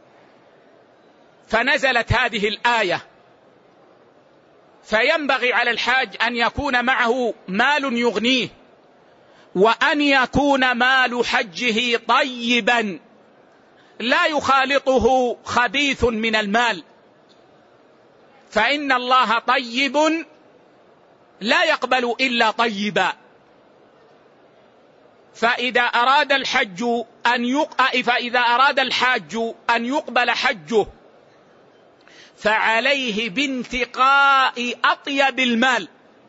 فنزلت هذه الآية. فينبغي على الحاج أن يكون معه مال يغنيه، وأن يكون مال حجه طيبا لا يخالطه خبيث من المال، فإن الله طيب لا يقبل إلا طيبا. فإذا أراد الحج أن يق... فإذا أراد الحاج أن يقبل حجه فعليه بانتقاء أطيب المال،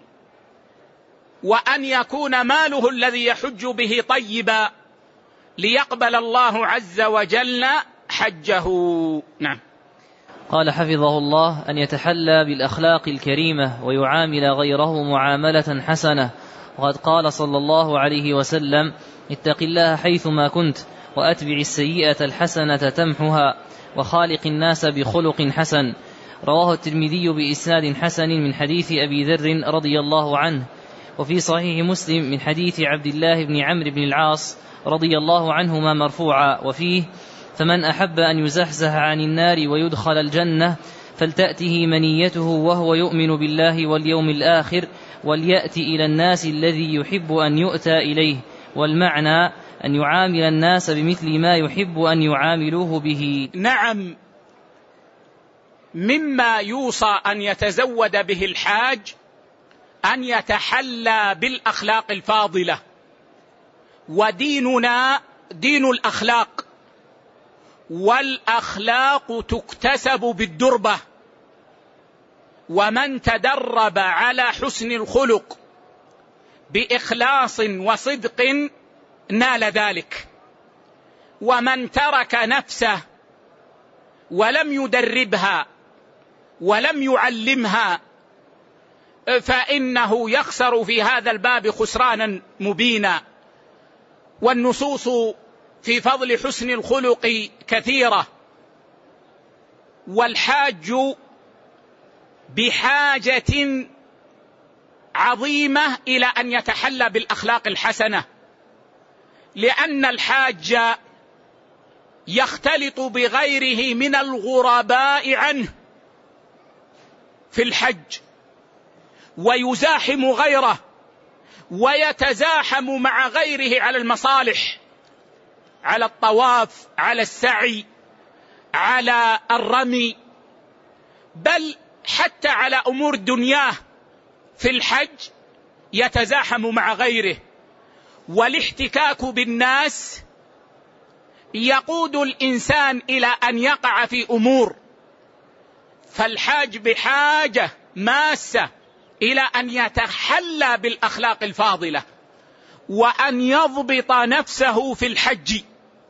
وأن يكون ماله الذي يحج به طيبا ليقبل الله عز وجل حجه. نعم. قال حفظه الله: أن يتحلى بالأخلاق الكريمة ويعامل غيره معاملة حسنة. وقد قال صلى الله عليه وسلم: اتق الله حيثما كنت وأتبع السيئة الحسنة تمحها وخالق الناس بخلق حسن. رواه الترمذي بإسناد حسن من حديث أبي ذر رضي الله عنه. وفي صحيح مسلم من حديث عبد الله بن عمرو بن العاص رضي الله عنهما مرفوعا، وفيه: فمن أحب أن يزحزح عن النار ويدخل الجنة فلتأته منيته وهو يؤمن بالله واليوم الآخر وليأتي إلى الناس الذي يحب أن يؤتى إليه. والمعنى أن يعامل الناس بمثل ما يحب أن يعاملوه به. نعم، مما يوصى أن يتزود به الحاج أن يتحلى بالأخلاق الفاضلة، وديننا دين الأخلاق، والأخلاق تكتسب بالدربة، ومن تدرب على حسن الخلق بإخلاص وصدق نال ذلك، ومن ترك نفسه ولم يدربها ولم يعلمها فإنه يخسر في هذا الباب خسرانا مبينا. والنصوص في فضل حسن الخلق كثيرة، والحاج بحاجة عظيمة إلى أن يتحلى بالأخلاق الحسنة، لأن الحاج يختلط بغيره من الغرباء عنه في الحج، ويزاحم غيره ويتزاحم مع غيره على المصالح، على الطواف، على السعي، على الرمي، بل حتى على أمور دنياه في الحج يتزاحم مع غيره. والاحتكاك بالناس يقود الإنسان إلى أن يقع في أمور، فالحاج بحاجة ماسة إلى أن يتحلى بالأخلاق الفاضلة، وأن يضبط نفسه في الحج،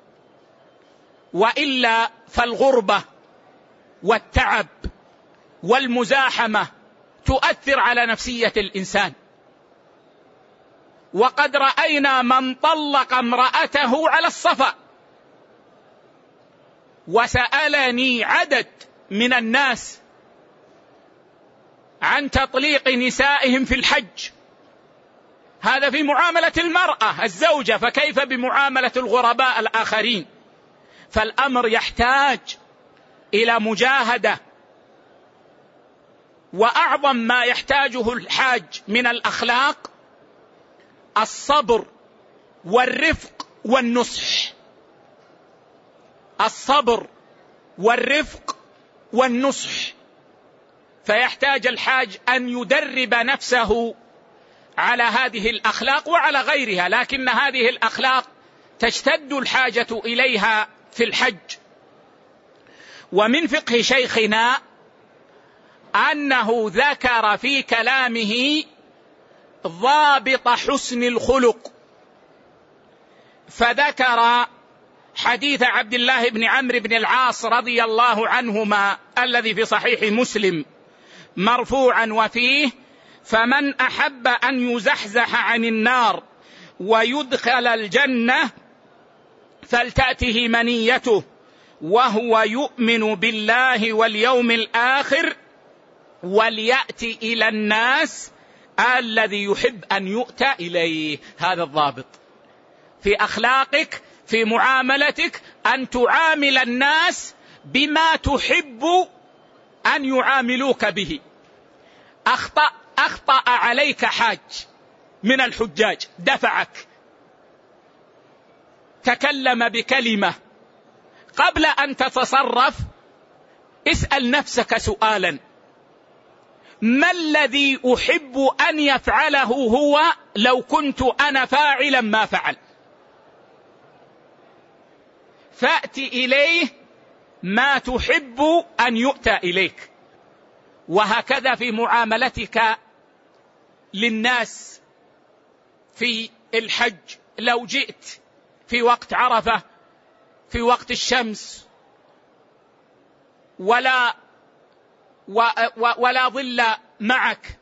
وإلا فالغربة والتعب والمزاحمة تؤثر على نفسية الإنسان. وقد رأينا من طلق امرأته على الصفا، وسألني عدد من الناس عن تطليق نسائهم في الحج. هذا في معاملة المرأة الزوجة، فكيف بمعاملة الغرباء الآخرين؟ فالأمر يحتاج إلى مجاهدة، وأعظم ما يحتاجه الحاج من الأخلاق الصبر والرفق والنصح. الصبر والرفق والنصح، فيحتاج الحاج أن يدرب نفسه على هذه الأخلاق وعلى غيرها، لكن هذه الأخلاق تشتد الحاجة إليها في الحج. ومن فقه شيخنا أنه ذكر في كلامه ضابط حسن الخلق، فذكر حديث عبد الله بن عمرو بن العاص رضي الله عنهما الذي في صحيح مسلم مرفوعا، وفيه: فمن أحب أن يزحزح عن النار ويدخل الجنة فلتأته منيته وهو يؤمن بالله واليوم الآخر وليأتي إلى الناس الذي يحب أن يؤتى إليه. هذا الضابط في أخلاقك، في معاملتك، أن تعامل الناس بما تحب أن يعاملوك به. أخطأ, أخطأ عليك حاج من الحجاج، دفعك، تكلم بكلمة، قبل أن تتصرف اسأل نفسك سؤالا: ما الذي أحب أن يفعله هو لو كنت أنا فاعلا ما فعل؟ فأت إليه ما تحب أن يؤتى إليك. وهكذا في معاملتك للناس في الحج، لو جئت في وقت عرفة في وقت الشمس ولا ولا ظل معك،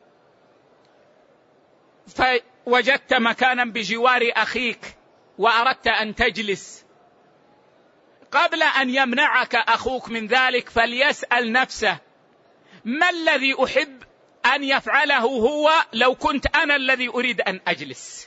فوجدت مكانا بجوار أخيك وأردت أن تجلس، قبل أن يمنعك أخوك من ذلك فليسأل نفسه: ما الذي أحب أن يفعله هو لو كنت أنا الذي أريد أن أجلس؟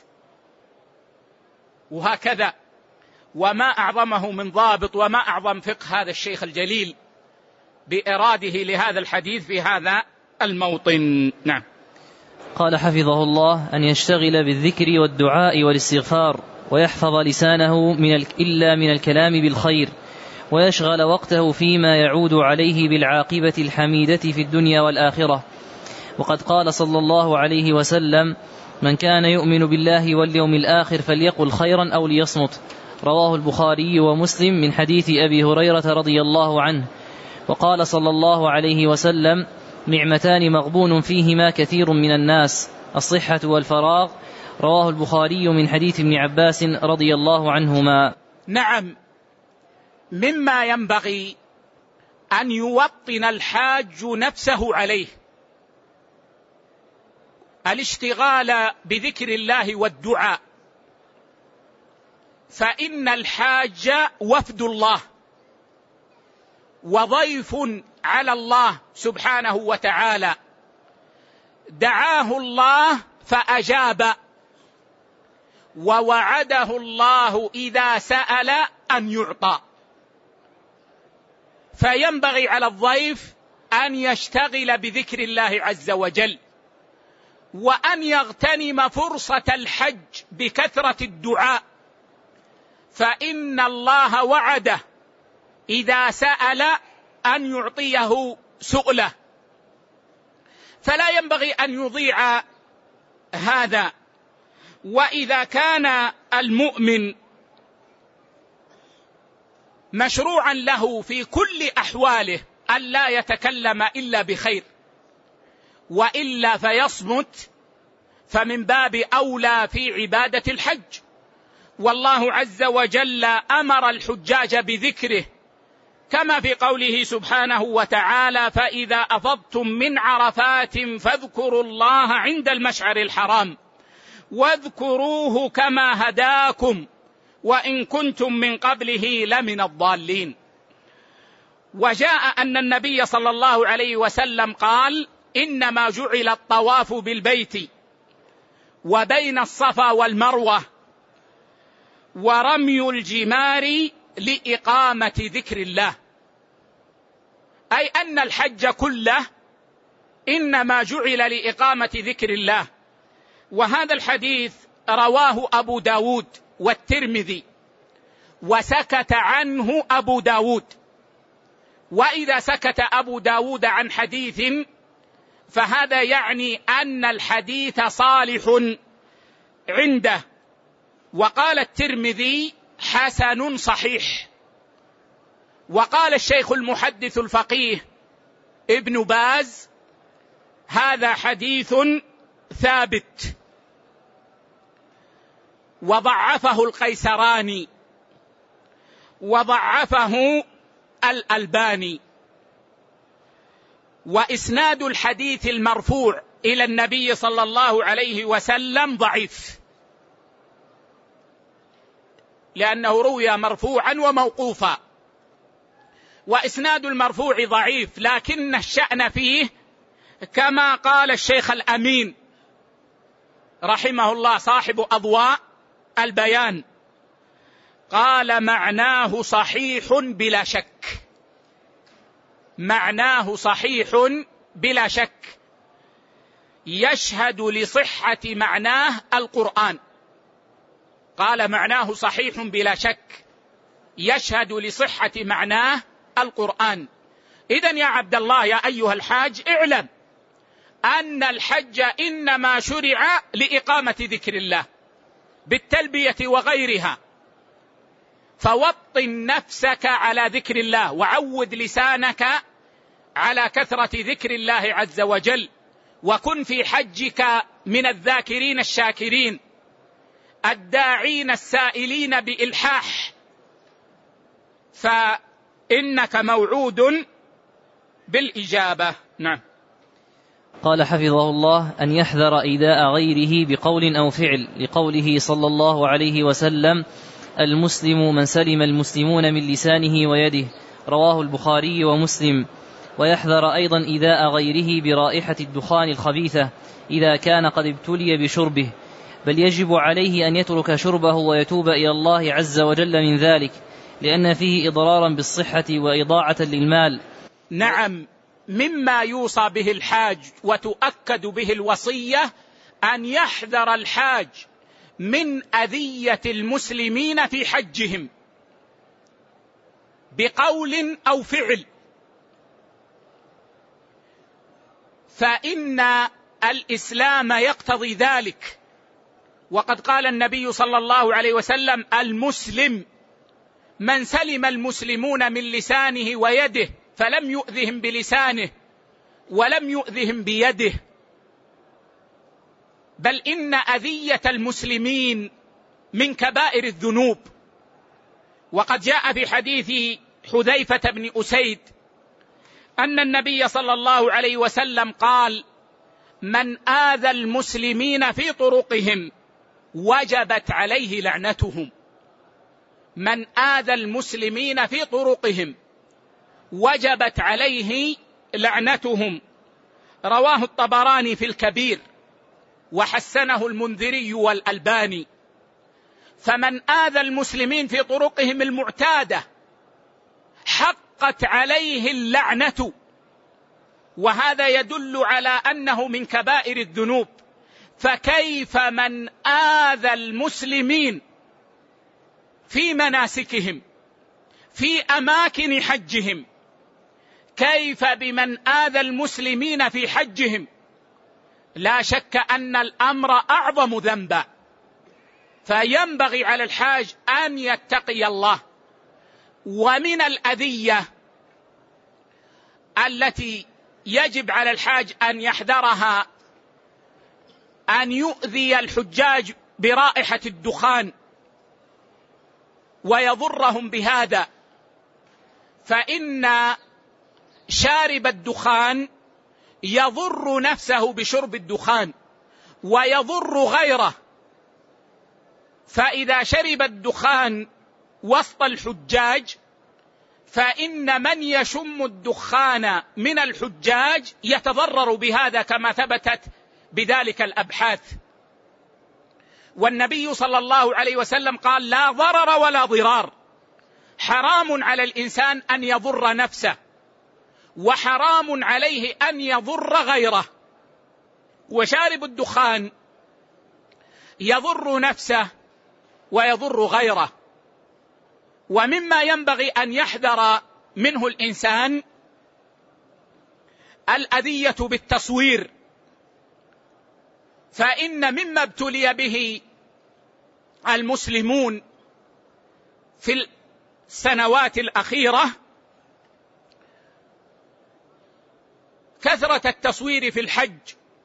وهكذا. وما أعظمه من ضابط وما أعظم فقه هذا الشيخ الجليل بإراده لهذا الحديث في هذا الموطن. نعم. قال حفظه الله: أن يشتغل بالذكر والدعاء والاستغفار، ويحفظ لسانه من إلا من الكلام بالخير، ويشغل وقته فيما يعود عليه بالعاقبة الحميدة في الدنيا والآخرة. وقد قال صلى الله عليه وسلم: من كان يؤمن بالله واليوم الآخر فليقل خيرا أو ليصمت. رواه البخاري ومسلم من حديث أبي هريرة رضي الله عنه. وقال صلى الله عليه وسلم: نعمتان مغبون فيهما كثير من الناس، الصحة والفراغ. رواه البخاري من حديث ابن عباس رضي الله عنهما. نعم، مما ينبغي أن يوطن الحاج نفسه عليه الاشتغال بذكر الله والدعاء، فإن الحاج وفد الله وضيف على الله سبحانه وتعالى، دعاه الله فأجاب، ووعده الله إذا سأل أن يعطى. فينبغي على الضيف أن يشتغل بذكر الله عز وجل، وأن يغتنم فرصة الحج بكثرة الدعاء، فإن الله وعده إذا سأل أن يعطيه سؤله، فلا ينبغي أن يضيع هذا. وإذا كان المؤمن مشروعا له في كل أحواله أن لا يتكلم إلا بخير، وإلا فيصمت، فمن باب أولى في عبادة الحج. والله عز وجل أمر الحجاج بذكره، كما في قوله سبحانه وتعالى: فإذا أفضتم من عرفات فاذكروا الله عند المشعر الحرام واذكروه كما هداكم وإن كنتم من قبله لمن الضالين. وجاء أن النبي صلى الله عليه وسلم قال: إنما جعل الطواف بالبيت وبين الصفا والمروة ورمي الجمار لإقامة ذكر الله، أي أن الحج كله إنما جعل لإقامة ذكر الله. وهذا الحديث رواه أبو داود والترمذي، وسكت عنه أبو داود. وإذا سكت أبو داود عن حديث فهذا يعني أن الحديث صالح عنده. وقال الترمذي: حسن صحيح. وقال الشيخ المحدث الفقيه ابن باز: هذا حديث ثابت. وضعفه القيسراني وضعفه الألباني. وإسناد الحديث المرفوع إلى النبي صلى الله عليه وسلم ضعيف، لأنه روي مرفوعا وموقوفا. وإسناد المرفوع ضعيف، لكن الشأن فيه كما قال الشيخ الأمين رحمه الله صاحب أضواء البيان، قال: معناه صحيح بلا شك، معناه صحيح بلا شك، يشهد لصحة معناه القرآن. قال: معناه صحيح بلا شك، يشهد لصحة معناه القرآن. إذن يا عبد الله، يا أيها الحاج، اعلم أن الحج إنما شرع لإقامة ذكر الله بالتلبية وغيرها، فوطن نفسك على ذكر الله، وعود لسانك على كثرة ذكر الله عز وجل، وكن في حجك من الذاكرين الشاكرين الداعين السائلين بإلحاح، فإنك موعود بالإجابة. نعم. قال حفظه الله: أن يحذر إيذاء غيره بقول أو فعل، لقوله صلى الله عليه وسلم: المسلم من سلم المسلمون من لسانه ويده، رواه البخاري ومسلم. ويحذر أيضا إيذاء غيره برائحة الدخان الخبيثة إذا كان قد ابتلي بشربه، بل يجب عليه أن يترك شربه ويتوب إلى الله عز وجل من ذلك، لأن فيه إضرارا بالصحة وإضاعة للمال. نعم، مما يوصى به الحاج وتؤكد به الوصية أن يحذر الحاج من أذية المسلمين في حجهم بقول أو فعل، فإن الإسلام يقتضي ذلك. وقد قال النبي صلى الله عليه وسلم: المسلم من سلم المسلمون من لسانه ويده، فلم يؤذهم بلسانه ولم يؤذهم بيده، بل إن أذية المسلمين من كبائر الذنوب. وقد جاء في حديث حذيفة بن أسيد أن النبي صلى الله عليه وسلم قال: من آذى المسلمين في طرقهم وجبت عليه لعنتهم. من آذى المسلمين في طرقهم وجبت عليه لعنتهم. رواه الطبراني في الكبير وحسنه المنذري والألباني. فمن آذى المسلمين في طرقهم المعتادة حقت عليه اللعنة، وهذا يدل على أنه من كبائر الذنوب. فكيف من آذى المسلمين في مناسكهم في أماكن حجهم؟ كيف بمن آذى المسلمين في حجهم؟ لا شك أن الأمر أعظم ذنبا، فينبغي على الحاج أن يتقي الله. ومن الأذية التي يجب على الحاج أن يحذرها أن يؤذي الحجاج برائحة الدخان ويضرهم بهذا، فإن شارب الدخان يضر نفسه بشرب الدخان ويضر غيره. فإذا شرب الدخان وسط الحجاج فإن من يشم الدخان من الحجاج يتضرر بهذا، كما ثبتت بذلك الأبحاث. والنبي صلى الله عليه وسلم قال: لا ضرر ولا ضرار. حرام على الإنسان أن يضر نفسه، وحرام عليه أن يضر غيره. وشارب الدخان يضر نفسه ويضر غيره. ومما ينبغي أن يحذر منه الإنسان الأذية بالتصوير، فإن مما ابتلي به المسلمون في السنوات الأخيرة كثرة التصوير في الحج.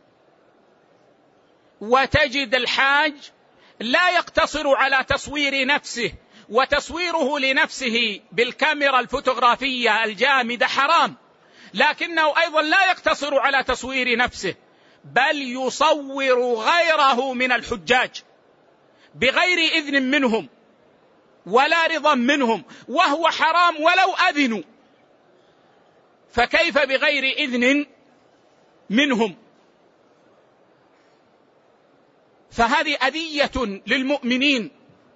وتجد الحاج لا يقتصر على تصوير نفسه، وتصويره لنفسه بالكاميرا الفوتوغرافية الجامدة حرام، لكنه أيضا لا يقتصر على تصوير نفسه، بل يصور غيره من الحجاج بغير إذن منهم ولا رضا منهم، وهو حرام ولو أذنوا، فكيف بغير إذن منهم؟ فهذه أذية للمؤمنين.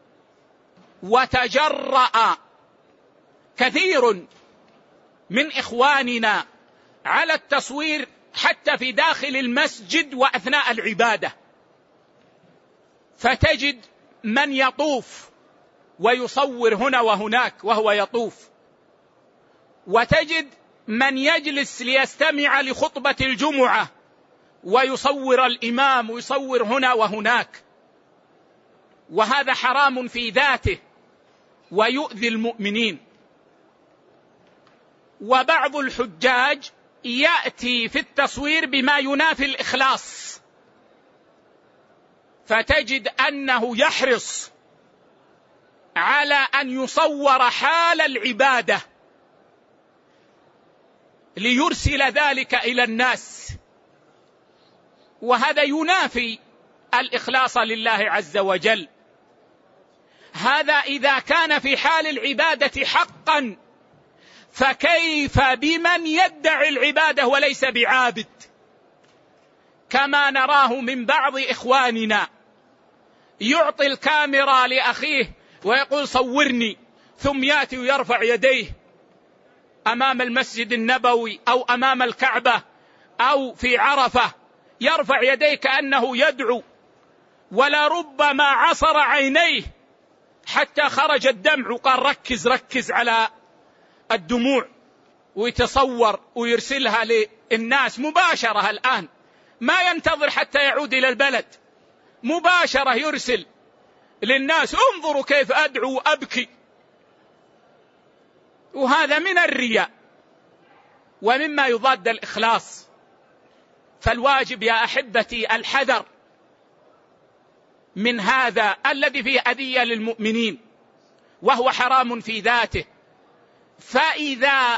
وتجرأ كثير من إخواننا على التصوير حتى في داخل المسجد وأثناء العبادة، فتجد من يطوف ويصور هنا وهناك وهو يطوف، وتجد من يجلس ليستمع لخطبة الجمعة ويصور الإمام ويصور هنا وهناك، وهذا حرام في ذاته ويؤذي المؤمنين. وبعض الحجاج يأتي في التصوير بما ينافي الإخلاص، فتجد أنه يحرص على أن يصور حال العبادة ليرسل ذلك إلى الناس، وهذا ينافي الإخلاص لله عز وجل. هذا إذا كان في حال العبادة حقا، فكيف بمن يدعي العبادة وليس بعابد، كما نراه من بعض إخواننا يعطي الكاميرا لأخيه ويقول صورني، ثم يأتي ويرفع يديه أمام المسجد النبوي أو أمام الكعبة أو في عرفة، يرفع يديه كأنه يدعو، ولربما عصر عينيه حتى خرج الدمع، وقال ركز ركز على الدموع، ويتصور ويرسلها للناس مباشرة. الآن ما ينتظر حتى يعود إلى البلد، مباشرة يرسل للناس انظروا كيف أدعو وأبكي. وهذا من الرياء ومما يضاد الإخلاص. فالواجب يا أحبتي الحذر من هذا الذي فيه أذية للمؤمنين، وهو حرام في ذاته. فإذا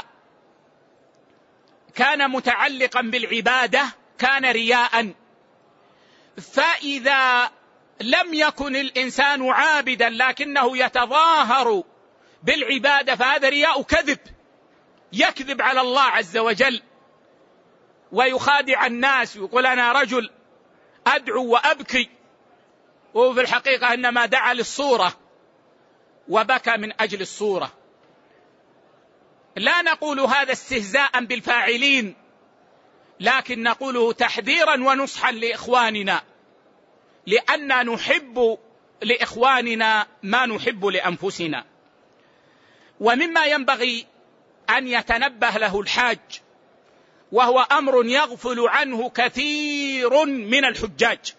كان متعلقا بالعبادة كان رياء، فإذا لم يكن الإنسان عابدا لكنه يتظاهر بالعبادة فهذا رياء كذب، يكذب على الله عز وجل ويخادع الناس، يقول أنا رجل أدعو وأبكي، وفي الحقيقة إنما دعا للصورة وبكى من أجل الصورة. لا نقول هذا استهزاء بالفاعلين، لكن نقوله تحذيرا ونصحا لإخواننا، لأننا نحب لإخواننا ما نحب لأنفسنا. ومما ينبغي أن يتنبه له الحاج، وهو أمر يغفل عنه كثير من الحجاج،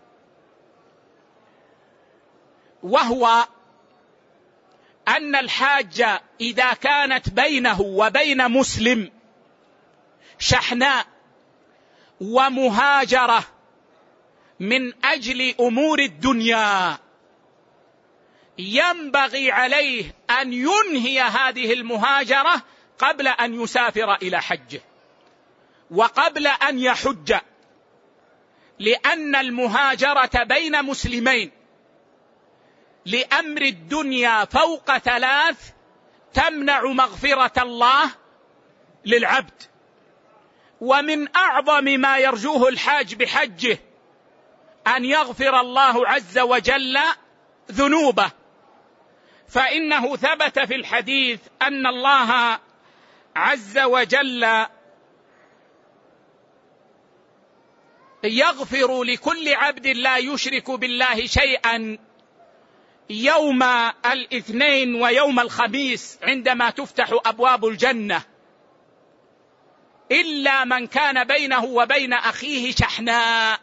وهو أن الحاج إذا كانت بينه وبين مسلم شحناء ومهاجرة من أجل أمور الدنيا، ينبغي عليه أن ينهي هذه المهاجرة قبل أن يسافر إلى حجه وقبل أن يحج، لأن المهاجرة بين مسلمين لأمر الدنيا فوق ثلاث تمنع مغفرة الله للعبد. ومن أعظم ما يرجوه الحاج بحجه أن يغفر الله عز وجل ذنوبه، فإنه ثبت في الحديث أن الله عز وجل يغفر لكل عبد لا يشرك بالله شيئا يوم الاثنين ويوم الخميس عندما تفتح أبواب الجنة، إلا من كان بينه وبين أخيه شحناء،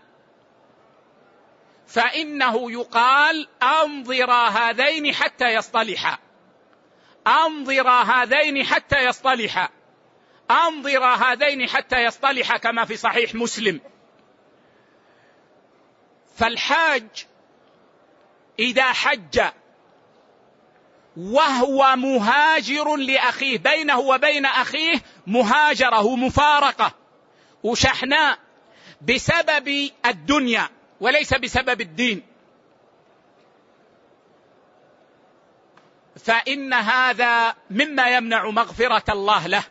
فإنه يقال أنظرا هذين حتى يصطلحا، أنظرا هذين حتى يصطلحا، أنظرا هذين حتى يصطلحا، كما في صحيح مسلم. فالحاج إذا حج وهو مهاجر لأخيه، بينه وبين أخيه مهاجرة مفارقة وشحناء بسبب الدنيا وليس بسبب الدين، فإن هذا مما يمنع مغفرة الله له.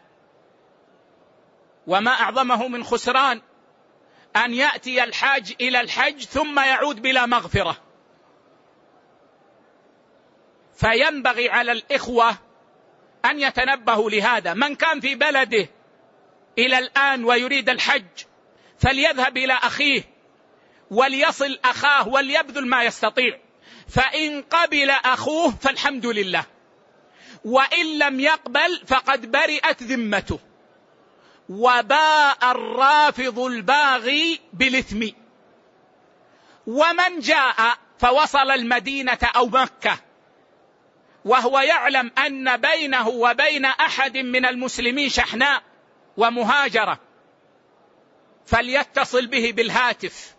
وما أعظمه من خسران أن يأتي الحاج إلى الحج ثم يعود بلا مغفرة. فينبغي على الإخوة أن يتنبهوا لهذا. من كان في بلده إلى الآن ويريد الحج فليذهب إلى أخيه وليصل أخاه وليبذل ما يستطيع، فإن قبل أخوه فالحمد لله، وإن لم يقبل فقد برئت ذمته، وباء الرافض الباغي بالإثم. ومن جاء فوصل المدينة أو مكة وهو يعلم أن بينه وبين أحد من المسلمين شحناء ومهاجرة، فليتصل به بالهاتف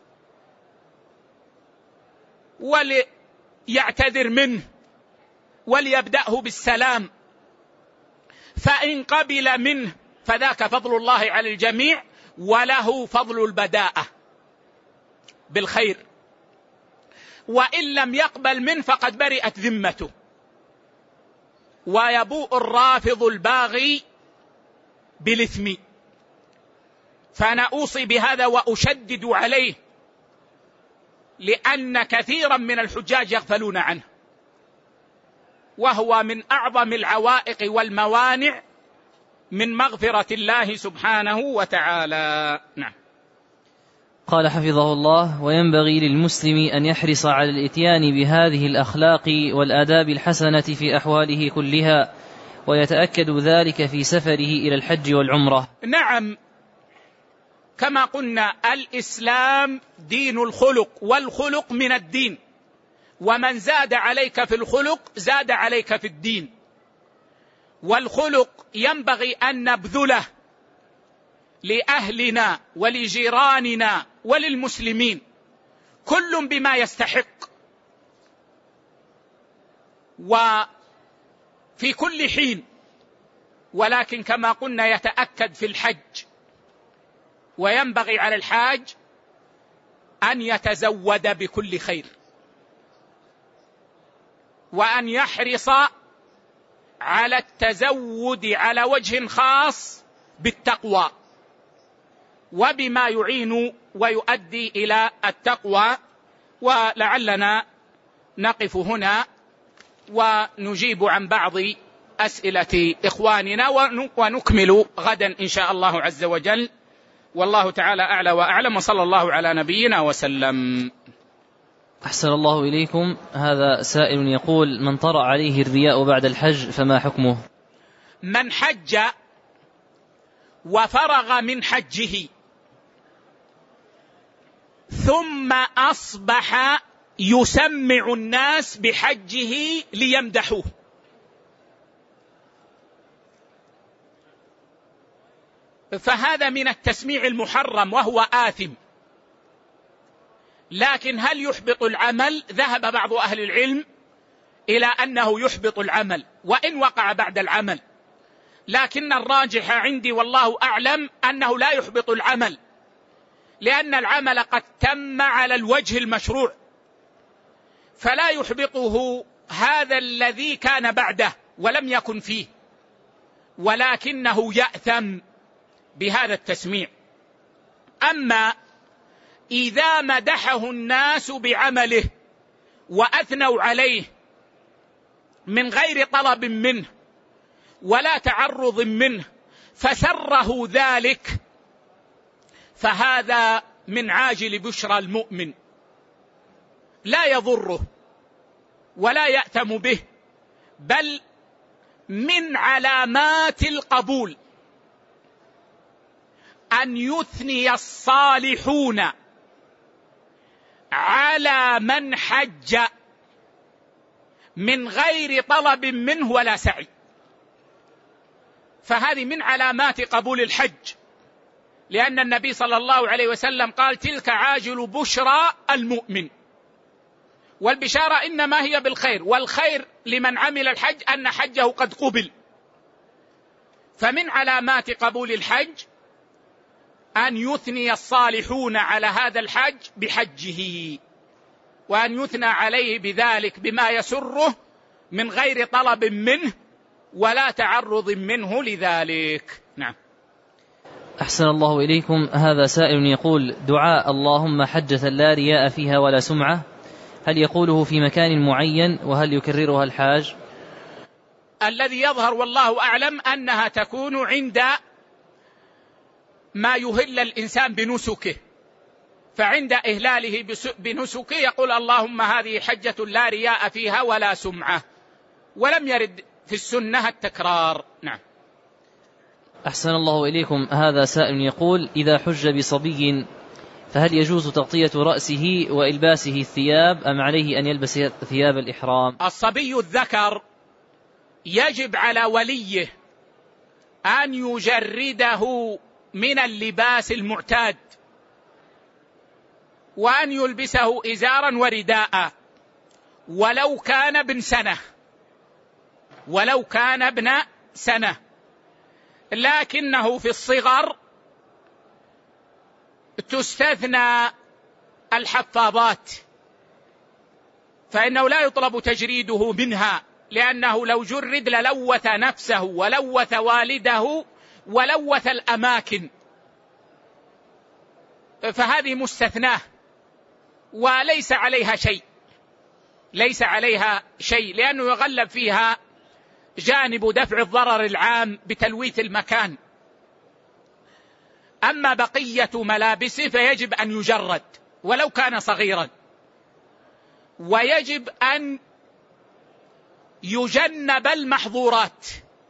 وليعتذر منه وليبدأه بالسلام، فإن قبل منه فذاك فضل الله على الجميع، وله فضل البداءة بالخير، وإن لم يقبل منه فقد برئت ذمته. ويبوء الرافض الباغي بالإثم. فأنا أوصي بهذا وأشدد عليه، لأن كثيرا من الحجاج يغفلون عنه، وهو من أعظم العوائق والموانع من مغفرة الله سبحانه وتعالى. نعم. قال حفظه الله: وينبغي للمسلم أن يحرص على الإتيان بهذه الأخلاق والآداب الحسنة في أحواله كلها، ويتأكد ذلك في سفره إلى الحج والعمرة. نعم، كما قلنا الإسلام دين الخلق، والخلق من الدين، ومن زاد عليك في الخلق زاد عليك في الدين. والخلق ينبغي أن نبذله لأهلنا ولجيراننا وللمسلمين، كل بما يستحق، وفي كل حين. ولكن كما قلنا يتأكد في الحج، وينبغي على الحاج أن يتزود بكل خير، وأن يحرص على التزود على وجه خاص بالتقوى، وبما يعين ويؤدي إلى التقوى. ولعلنا نقف هنا ونجيب عن بعض أسئلة إخواننا، ونكمل غدا إن شاء الله عز وجل. والله تعالى أعلى وأعلم، وصلى الله على نبينا وسلم. أحسن الله إليكم. هذا سائل يقول: من طرأ عليه الرياء بعد الحج فما حكمه؟ من حج وفرغ من حجه ثم أصبح يسمع الناس بحجه ليمدحوه، فهذا من التسميع المحرم وهو آثم. لكن هل يحبط العمل؟ ذهب بعض أهل العلم إلى أنه يحبط العمل وإن وقع بعد العمل، لكن الراجح عندي والله أعلم أنه لا يحبط العمل، لأن العمل قد تم على الوجه المشروع، فلا يحبطه هذا الذي كان بعده ولم يكن فيه، ولكنه يأثم بهذا التسميع. أما إذا مدحه الناس بعمله وأثنوا عليه من غير طلب منه ولا تعرض منه فسره ذلك، فهذا من عاجل بشرى المؤمن، لا يضره ولا يأثم به، بل من علامات القبول أن يثني الصالحون على من حج من غير طلب منه ولا سعي، فهذه من علامات قبول الحج، لأن النبي صلى الله عليه وسلم قال: تلك عاجل بشرى المؤمن. والبشارة إنما هي بالخير، والخير لمن عمل الحج أن حجه قد قبل. فمن علامات قبول الحج أن يثني الصالحون على هذا الحج بحجه، وأن يثنى عليه بذلك بما يسره من غير طلب منه ولا تعرض منه لذلك. نعم. أحسن الله إليكم. هذا سائل يقول: دعاء اللهم حجة لا رياء فيها ولا سمعة، هل يقوله في مكان معين، وهل يكررها الحاج؟ الذي يظهر والله أعلم أنها تكون عند ما يهل الإنسان بنسكه، فعند إهلاله بنسكه يقول: اللهم هذه حجة لا رياء فيها ولا سمعة، ولم يرد في السنة التكرار. نعم. أحسن الله إليكم. هذا سائل يقول: إذا حج بصبي فهل يجوز تغطية رأسه وإلباسه الثياب، أم عليه أن يلبس ثياب الإحرام؟ الصبي الذكر يجب على وليه أن يجرده من اللباس المعتاد، وأن يلبسه إزارا ورداء، ولو كان ابن سنة ولو كان ابن سنة لكنه في الصغر تستثنى الحفاظات، فإنه لا يطلب تجريده منها، لأنه لو جرد للوث نفسه ولوث والده ولوث الأماكن، فهذه مستثناه وليس عليها شيء ليس عليها شيء لأنه يغلب فيها جانب دفع الضرر العام بتلويث المكان. أما بقية ملابسه فيجب أن يجرد ولو كان صغيرا، ويجب أن يجنب المحظورات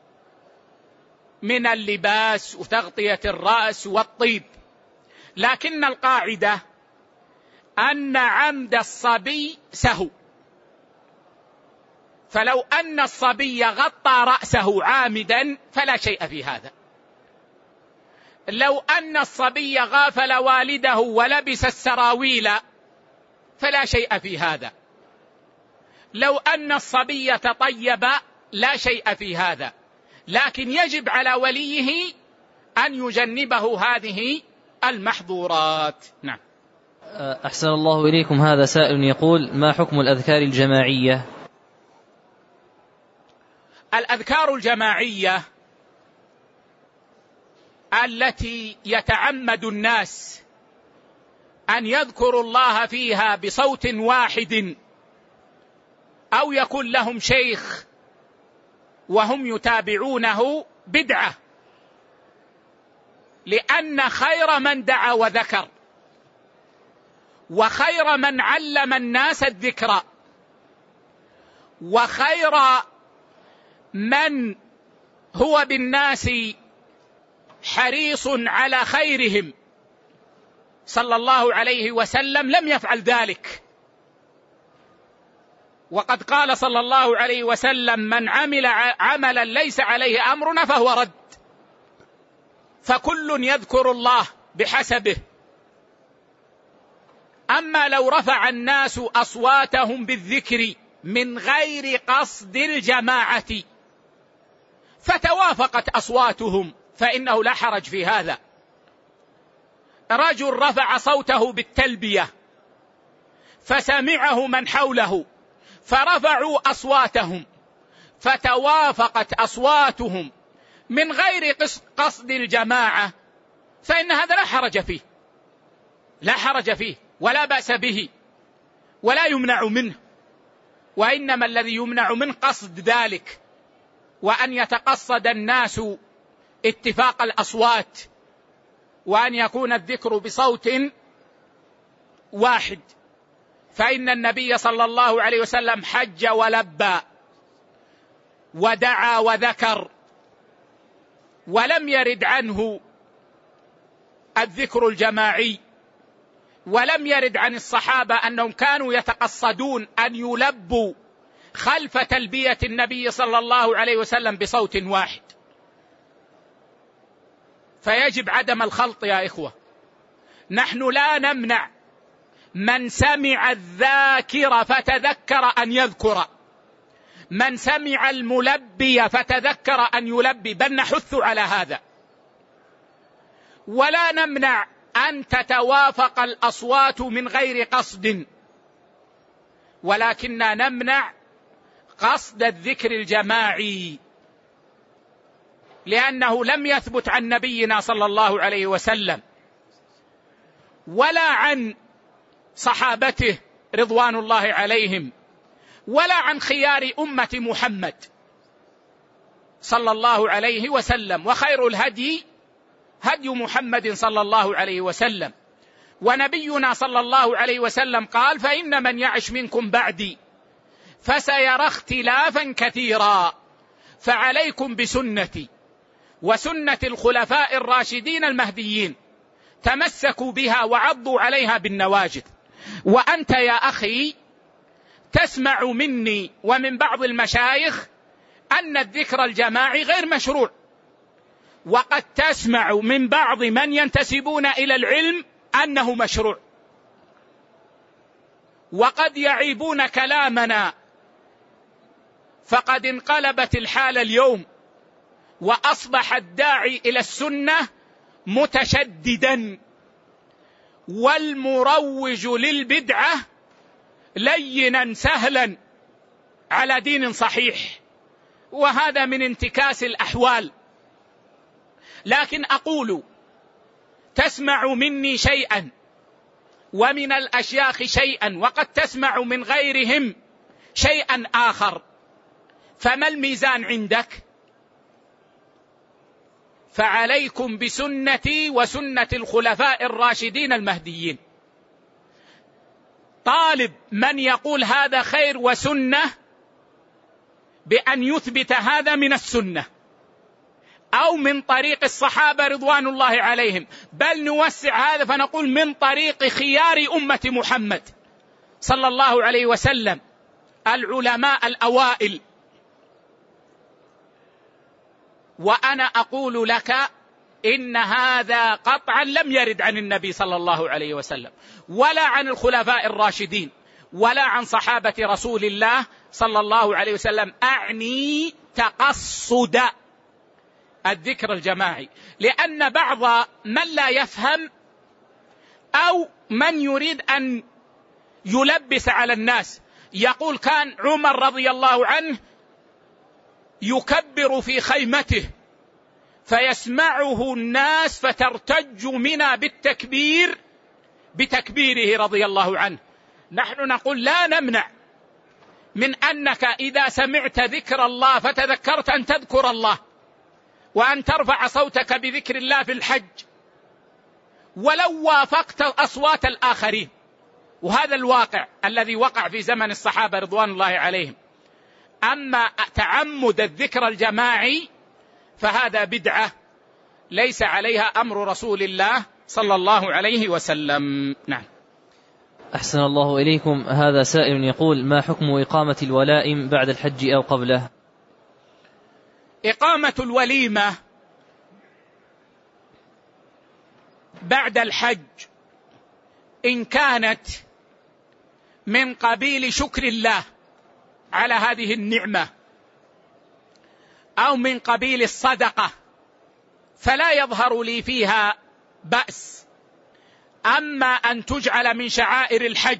من اللباس وتغطية الرأس والطيب. لكن القاعدة أن عمد الصبي سهو، فلو أن الصبي غطى رأسه عامدا فلا شيء في هذا. لو أن الصبي غافل والده ولبس السراويل فلا شيء في هذا. لو أن الصبي تطيب لا شيء في هذا، لكن يجب على وليه أن يجنبه هذه المحظورات. نعم. أحسن الله إليكم. هذا سائل يقول: ما حكم الأذكار الجماعية؟ الأذكار الجماعية التي يتعمد الناس أن يذكروا الله فيها بصوت واحد، أو يكون لهم شيخ وهم يتابعونه، بدعة، لأن خير من دعا وذكر وخير من علم الناس الذكر وخير من هو بالناس حريص على خيرهم صلى الله عليه وسلم لم يفعل ذلك. وقد قال صلى الله عليه وسلم: من عمل عملا ليس عليه أمرنا فهو رد. فكل يذكر الله بحسبه. أما لو رفع الناس أصواتهم بالذكر من غير قصد الجماعة فتوافقت أصواتهم فإنه لا حرج في هذا. رجل رفع صوته بالتلبية فسمعه من حوله فرفعوا أصواتهم فتوافقت أصواتهم من غير قصد الجماعة، فإن هذا لا حرج فيه لا حرج فيه ولا بأس به ولا يمنع منه. وإنما الذي يمنع من قصد ذلك، وأن يتقصد الناس اتفاق الأصوات، وأن يكون الذكر بصوت واحد. فإن النبي صلى الله عليه وسلم حج ولبى ودعا وذكر، ولم يرد عنه الذكر الجماعي، ولم يرد عن الصحابة أنهم كانوا يتقصدون أن يلبوا خلف تلبية النبي صلى الله عليه وسلم بصوت واحد. فيجب عدم الخلط يا إخوة. نحن لا نمنع من سمع الذاكر فتذكر أن يذكر، من سمع الملبي فتذكر أن يلبي، بل نحث على هذا. ولا نمنع أن تتوافق الأصوات من غير قصد، ولكننا نمنع قصد الذكر الجماعي، لأنه لم يثبت عن نبينا صلى الله عليه وسلم ولا عن صحابته رضوان الله عليهم ولا عن خيار أمة محمد صلى الله عليه وسلم. وخير الهدي هدي محمد صلى الله عليه وسلم. ونبينا صلى الله عليه وسلم قال: فإن من يعش منكم بعدي فسيرى اختلافا كثيرا، فعليكم بسنتي وسنة الخلفاء الراشدين المهديين، تمسكوا بها وعضوا عليها بالنواجذ. وأنت يا أخي تسمع مني ومن بعض المشايخ أن الذكر الجماعي غير مشروع، وقد تسمع من بعض من ينتسبون إلى العلم أنه مشروع، وقد يعيبون كلامنا. فقد انقلبت الحال اليوم، وأصبح الداعي إلى السنة متشددا، والمروج للبدعة لينا سهلا على دين صحيح، وهذا من انتكاس الأحوال. لكن أقول تسمع مني شيئا ومن الأشياخ شيئا، وقد تسمع من غيرهم شيئا آخر، فما الميزان عندك؟ فعليكم بسنتي وسنة الخلفاء الراشدين المهديين. طالب من يقول هذا خير وسنة بأن يثبت هذا من السنة أو من طريق الصحابة رضوان الله عليهم، بل نوسع هذا فنقول من طريق خيار أمة محمد صلى الله عليه وسلم، العلماء الأوائل. وأنا أقول لك إن هذا قطعا لم يرد عن النبي صلى الله عليه وسلم، ولا عن الخلفاء الراشدين، ولا عن صحابة رسول الله صلى الله عليه وسلم. أعني تقصد الذكر الجماعي، لأن بعض من لا يفهم أو من يريد أن يلبس على الناس يقول كان عمر رضي الله عنه يكبر في خيمته فيسمعه الناس فترتج منا بالتكبير بتكبيره رضي الله عنه. نحن نقول لا نمنع من أنك إذا سمعت ذكر الله فتذكرت أن تذكر الله، وأن ترفع صوتك بذكر الله في الحج ولو وافقت أصوات الآخرين، وهذا الواقع الذي وقع في زمن الصحابة رضوان الله عليهم. أما تعمد الذكر الجماعي فهذا بدعة ليس عليها أمر رسول الله صلى الله عليه وسلم. نعم. أحسن الله إليكم. هذا سائل يقول: ما حكم إقامة الولائم بعد الحج أو قبله؟ إقامة الوليمة بعد الحج إن كانت من قبيل شكر الله على هذه النعمة أو من قبيل الصدقة فلا يظهر لي فيها بأس. أما أن تجعل من شعائر الحج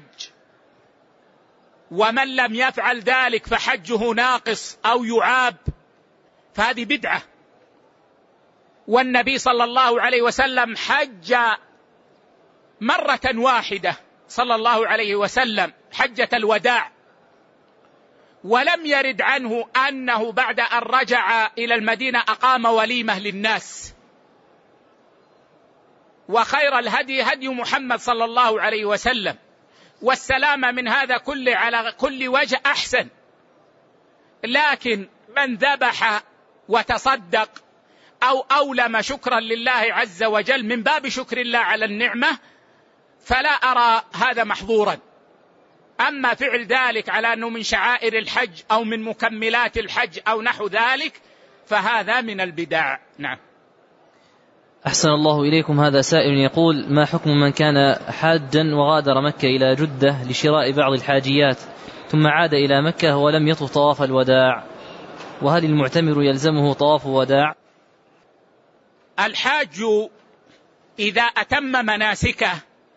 ومن لم يفعل ذلك فحجه ناقص أو يعاب فهذه بدعة. والنبي صلى الله عليه وسلم حج مرة واحدة صلى الله عليه وسلم حجة الوداع، ولم يرد عنه أنه بعد أن رجع إلى المدينة أقام وليمة للناس. وخير الهدي هدي محمد صلى الله عليه وسلم، والسلامة من هذا كله على كل وجه أحسن. لكن من ذبح وتصدق أو أولم شكرا لله عز وجل من باب شكر الله على النعمة فلا أرى هذا محظورا. أما فعل ذلك على أنه من شعائر الحج أو من مكملات الحج أو نحو ذلك فهذا من البدع. نعم. أحسن الله إليكم. هذا سائل يقول: ما حكم من كان حاجا وغادر مكة إلى جدة لشراء بعض الحاجيات ثم عاد إلى مكة ولم يطف طواف الوداع، وهل المعتمر يلزمه طواف وداع؟ الحاج إذا أتم مناسكه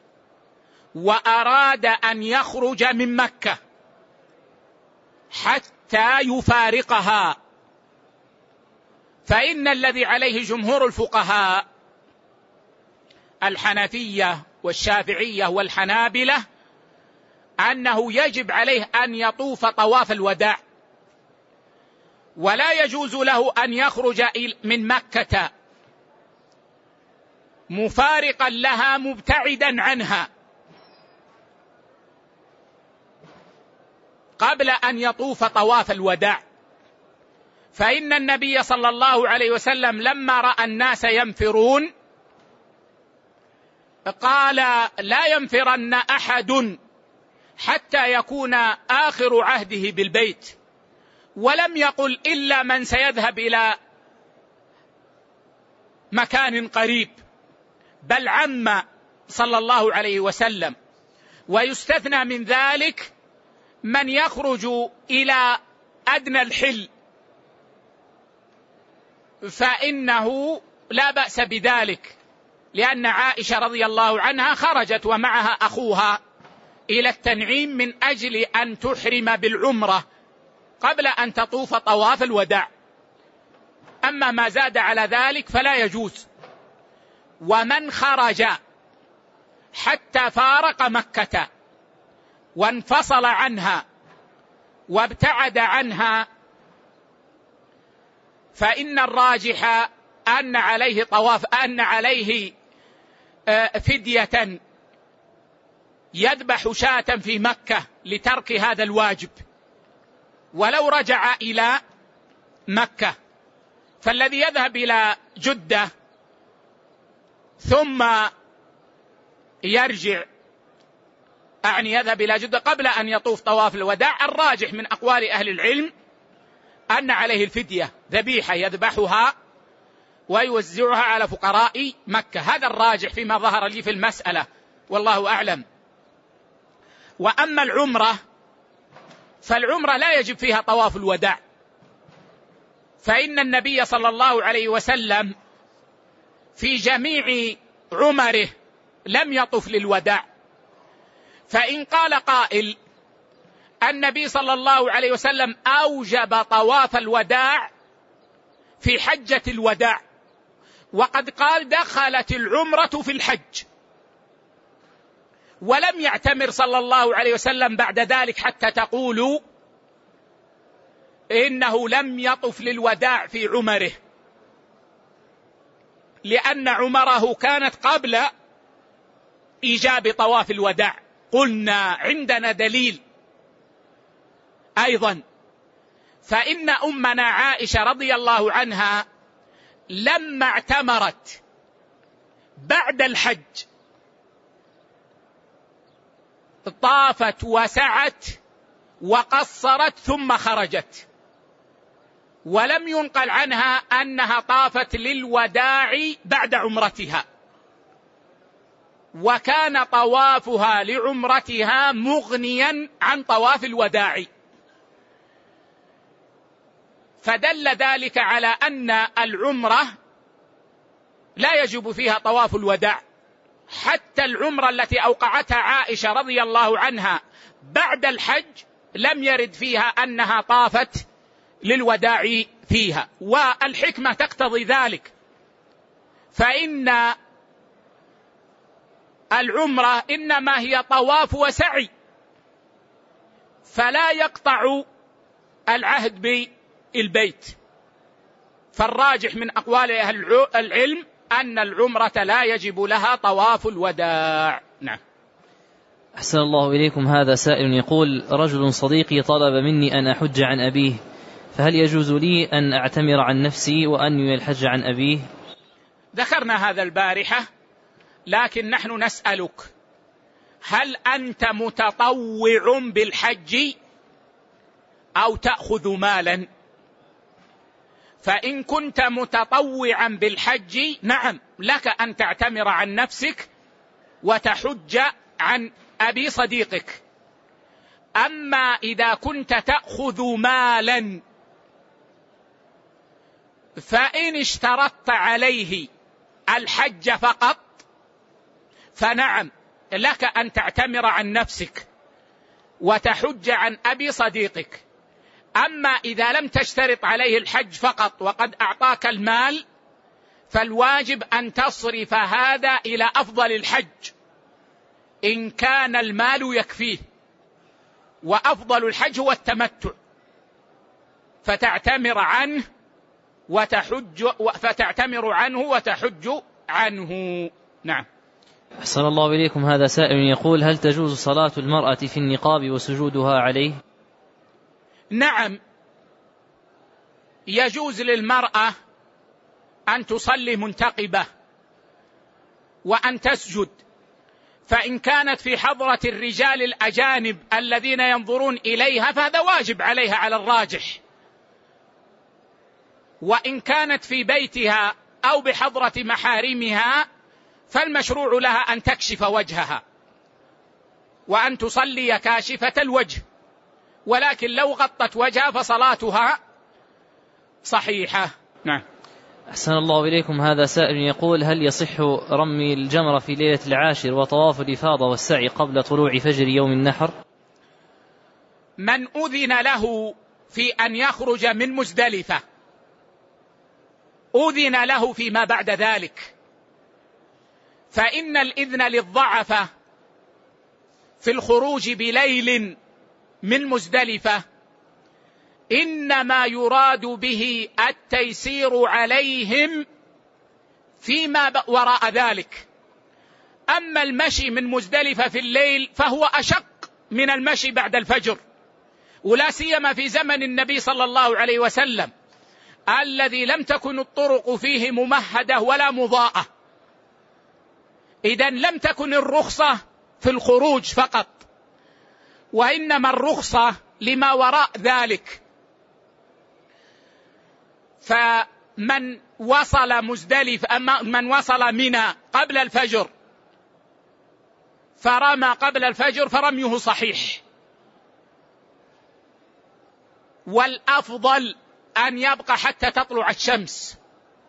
وأراد أن يخرج من مكة حتى يفارقها فإن الذي عليه جمهور الفقهاء الحنفية والشافعية والحنابلة أنه يجب عليه أن يطوف طواف الوداع، ولا يجوز له أن يخرج من مكة مفارقا لها مبتعدا عنها قبل أن يطوف طواف الوداع. فإن النبي صلى الله عليه وسلم لما رأى الناس ينفرون قال: لا ينفرن أحد حتى يكون آخر عهده بالبيت، ولم يقل إلا من سيذهب إلى مكان قريب، بل عم صلى الله عليه وسلم. ويستثنى من ذلك من يخرج إلى أدنى الحل، فإنه لا بأس بذلك، لأن عائشة رضي الله عنها خرجت ومعها أخوها إلى التنعيم من أجل أن تحرم بالعمرة قبل أن تطوف طواف الوداع. أما ما زاد على ذلك فلا يجوز. ومن خرج حتى فارق مكة وانفصل عنها وابتعد عنها فإن الراجح أن عليه طواف أن عليه فدية، يذبح شاة في مكة لترك هذا الواجب ولو رجع إلى مكة. فالذي يذهب إلى جدة ثم يرجع، أعني يذهب إلى جدة قبل أن يطوف طواف الوداع، الراجح من أقوال أهل العلم أن عليه الفدية، ذبيحة يذبحها ويوزعها على فقراء مكة. هذا الراجح فيما ظهر لي في المسألة، والله أعلم. وأما العمرة فالعمرة لا يجب فيها طواف الوداع، فإن النبي صلى الله عليه وسلم في جميع عمره لم يطف للوداع. فإن قال قائل النبي صلى الله عليه وسلم أوجب طواف الوداع في حجة الوداع، وقد قال دخلت العمرة في الحج، ولم يعتمر صلى الله عليه وسلم بعد ذلك حتى تقولوا إنه لم يطف للوداع في عمره، لأن عمره كانت قبل إيجاب طواف الوداع. قلنا عندنا دليل أيضا، فإن أمنا عائشة رضي الله عنها لما اعتمرت بعد الحج طافت وسعت وقصرت ثم خرجت، ولم ينقل عنها أنها طافت للوداع بعد عمرتها، وكان طوافها لعمرتها مغنيا عن طواف الوداع. فدل ذلك على أن العمرة لا يجب فيها طواف الوداع، حتى العمرة التي أوقعتها عائشة رضي الله عنها بعد الحج لم يرد فيها أنها طافت للوداع فيها، والحكمة تقتضي ذلك، فإن العمرة إنما هي طواف وسعي، فلا يقطع العهد بالبيت. فالراجح من أقوال أهل العلم أن العمرة لا يجب لها طواف الوداع. نعم. أحسن الله إليكم. هذا سائل يقول: رجل صديقي طلب مني أن أحج عن أبيه، فهل يجوز لي أن أعتمر عن نفسي وأنوي الحج عن أبيه؟ ذكرنا هذا البارحة، لكن نحن نسألك: هل أنت متطوع بالحج أو تأخذ مالا؟ فإن كنت متطوعا بالحج نعم لك أن تعتمر عن نفسك وتحج عن أبي صديقك. أما إذا كنت تأخذ مالا فإن اشترطت عليه الحج فقط فنعم لك أن تعتمر عن نفسك وتحج عن أبي صديقك. أما إذا لم تشترط عليه الحج فقط وقد أعطاك المال فالواجب أن تصرف هذا إلى أفضل الحج إن كان المال يكفيه، وأفضل الحج هو التمتع، فتعتمر عنه وتحج فتعتمر عنه وتحج عنه. نعم. أحسن الله إليكم. هذا سائل يقول: هل تجوز صلاة المرأة في النقاب وسجودها عليه؟ نعم، يجوز للمرأة أن تصلي منتقبة وأن تسجد، فإن كانت في حضرة الرجال الأجانب الذين ينظرون إليها فهذا واجب عليها على الراجح، وإن كانت في بيتها أو بحضرة محارمها فالمشروع لها أن تكشف وجهها وأن تصلي كاشفة الوجه، ولكن لو غطت وجهها فصلاتها صحيحة. نعم. أحسن الله إليكم. هذا سائل يقول: هل يصح رمي الجمرة في ليلة العاشر وطواف الإفاضة والسعي قبل طلوع فجر يوم النحر؟ من أذن له في أن يخرج من مزدلفة أذن له فيما بعد ذلك، فإن الإذن للضعفة في الخروج بليل من مزدلفة إنما يراد به التيسير عليهم فيما وراء ذلك. أما المشي من مزدلفة في الليل فهو أشق من المشي بعد الفجر، ولا سيما في زمن النبي صلى الله عليه وسلم الذي لم تكن الطرق فيه ممهدة ولا مضاءة. إذن لم تكن الرخصة في الخروج فقط، وإنما الرخصة لما وراء ذلك. فمن وصل مزدلف أما من وصل منى قبل الفجر فرمى قبل الفجر فرميه صحيح، والأفضل أن يبقى حتى تطلع الشمس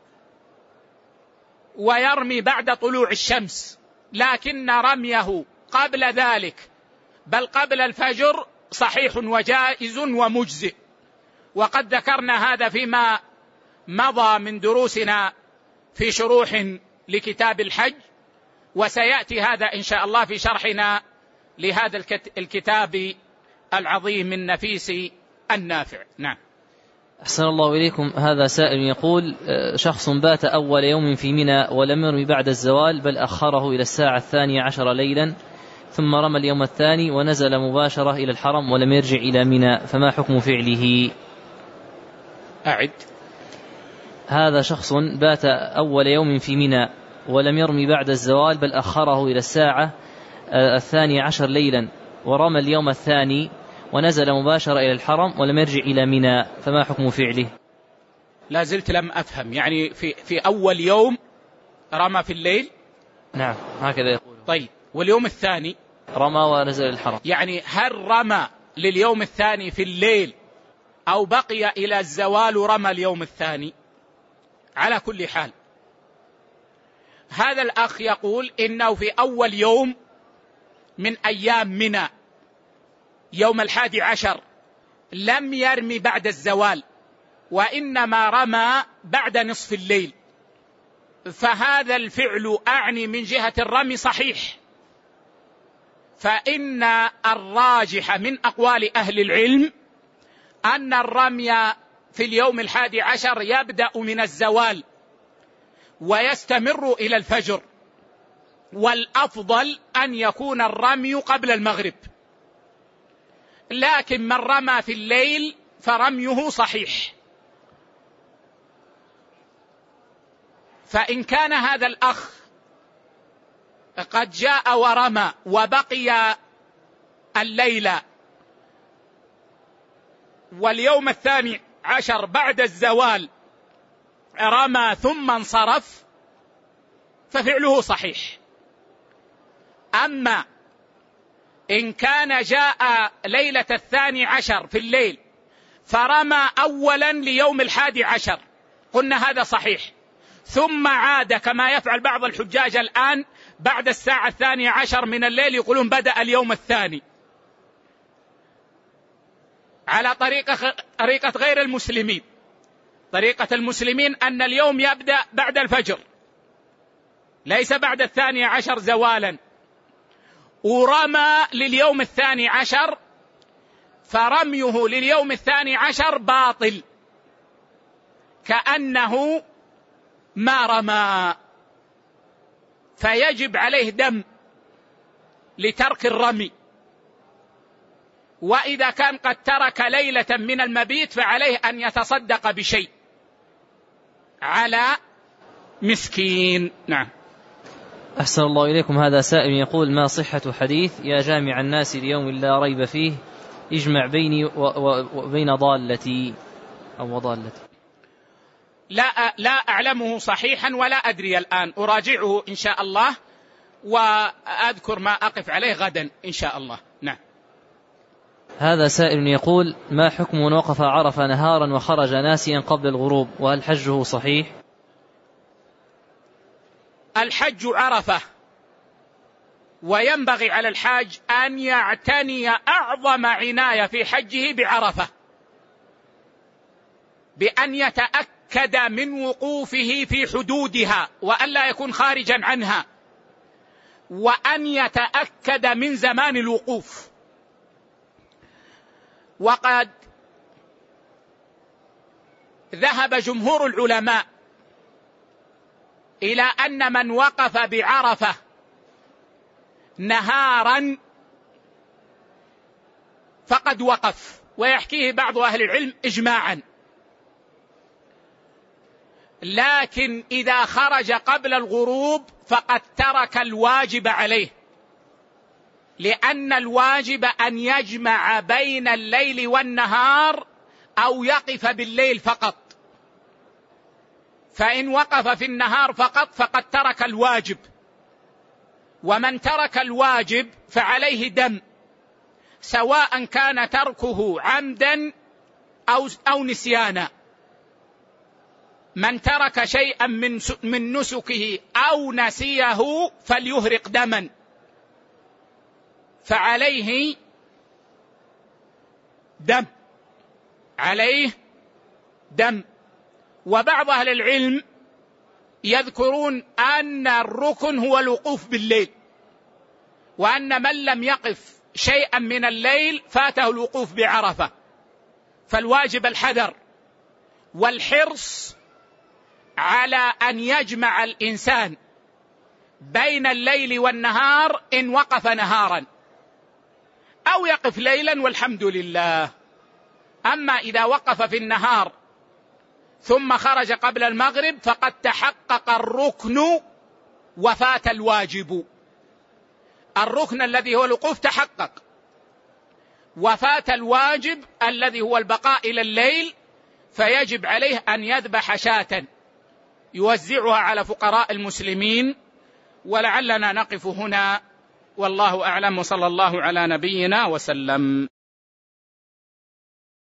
ويرمي بعد طلوع الشمس، لكن رميه قبل ذلك بل قبل الفجر صحيح وجائز ومجزئ. وقد ذكرنا هذا فيما مضى من دروسنا في شروح لكتاب الحج، وسيأتي هذا إن شاء الله في شرحنا لهذا الكتاب العظيم النفيس النافع. نعم. أحسن الله إليكم. هذا سائل يقول: شخص بات أول يوم في منى ولم يرمي بعد الزوال بل أخره إلى الساعة الثانية عشر ليلا، ثم رمى اليوم الثاني ونزل مباشرة إلى الحرم ولم يرجع إلى منى، فما حكم فعله؟ أعد. هذا شخص بات أول يوم في منى ولم يرمي بعد الزوال بل أخره إلى الساعة الثانية عشر ليلا ورمى اليوم الثاني ونزل مباشرة إلى الحرم ولم يرجع إلى منى، فما حكم فعله؟ لا زلت لم أفهم. يعني في, في أول يوم رمى في الليل؟ نعم هكذا يقول. طيب، واليوم الثاني رمى ونزل الحرم. يعني هل رمى لليوم الثاني في الليل أو بقي إلى الزوال رمى اليوم الثاني؟ على كل حال هذا الأخ يقول إنه في أول يوم من أيام منى يوم الحادي عشر لم يرمي بعد الزوال، وإنما رمى بعد نصف الليل، فهذا الفعل أعني من جهة الرمي صحيح. فإن الراجح من أقوال أهل العلم أن الرمي في اليوم الحادي عشر يبدأ من الزوال ويستمر إلى الفجر، والأفضل أن يكون الرمي قبل المغرب، لكن من رمى في الليل فرميه صحيح. فإن كان هذا الأخ قد جاء ورمى وبقي الليلة واليوم الثاني عشر بعد الزوال رمى ثم انصرف ففعله صحيح. أما إن كان جاء ليلة الثاني عشر في الليل فرمى أولا ليوم الحادي عشر قلنا هذا صحيح، ثم عاد كما يفعل بعض الحجاج الآن بعد الساعة الثانية عشر من الليل يقولون بدأ اليوم الثاني، على طريقة, طريقة غير المسلمين. طريقة المسلمين أن اليوم يبدأ بعد الفجر ليس بعد الثانية عشر زوالا، ورمى لليوم الثاني عشر فرميه لليوم الثاني عشر باطل كأنه ما رمى، فيجب عليه دم لترك الرمي. وإذا كان قد ترك ليلة من المبيت فعليه أن يتصدق بشيء على مسكين. نعم. أحسن الله إليكم. هذا سائل يقول: ما صحة حديث يا جامع الناس ليوم لا ريب فيه اجمع بيني وبين ضالتي أو ضالتي؟ لا, لا أعلمه صحيحا ولا أدري الآن، أراجعه إن شاء الله وأذكر ما أقف عليه غدا إن شاء الله. نعم. هذا سائل يقول: ما حكم من وقف عرفة نهارا وخرج ناسيا قبل الغروب، وهل حجه صحيح؟ الحج عرفة، وينبغي على الحاج أن يعتني أعظم عناية في حجه بعرفة، بأن يتأكد من وقوفه في حدودها وأن لا يكون خارجا عنها، وأن يتأكد من زمان الوقوف. وقد ذهب جمهور العلماء إلى أن من وقف بعرفة نهارا فقد وقف، ويحكيه بعض أهل العلم إجماعا. لكن إذا خرج قبل الغروب فقد ترك الواجب عليه، لأن الواجب أن يجمع بين الليل والنهار أو يقف بالليل فقط، فإن وقف في النهار فقط فقد ترك الواجب، ومن ترك الواجب فعليه دم، سواء كان تركه عمدا أو, أو نسيانا. من ترك شيئا من, من نسكه أو نسيه فليهرق دما، فعليه دم، عليه دم. وبعض أهل العلم يذكرون أن الركن هو الوقوف بالليل، وأن من لم يقف شيئا من الليل فاته الوقوف بعرفة، فالواجب الحذر والحرص على أن يجمع الإنسان بين الليل والنهار إن وقف نهارا، أو يقف ليلا والحمد لله. أما إذا وقف في النهار ثم خرج قبل المغرب فقد تحقق الركن وفات الواجب. الركن الذي هو الوقوف تحقق، وفات الواجب الذي هو البقاء إلى الليل، فيجب عليه أن يذبح شاة يوزعها على فقراء المسلمين. ولعلنا نقف هنا، والله أعلم، وصلى الله على نبينا وسلم.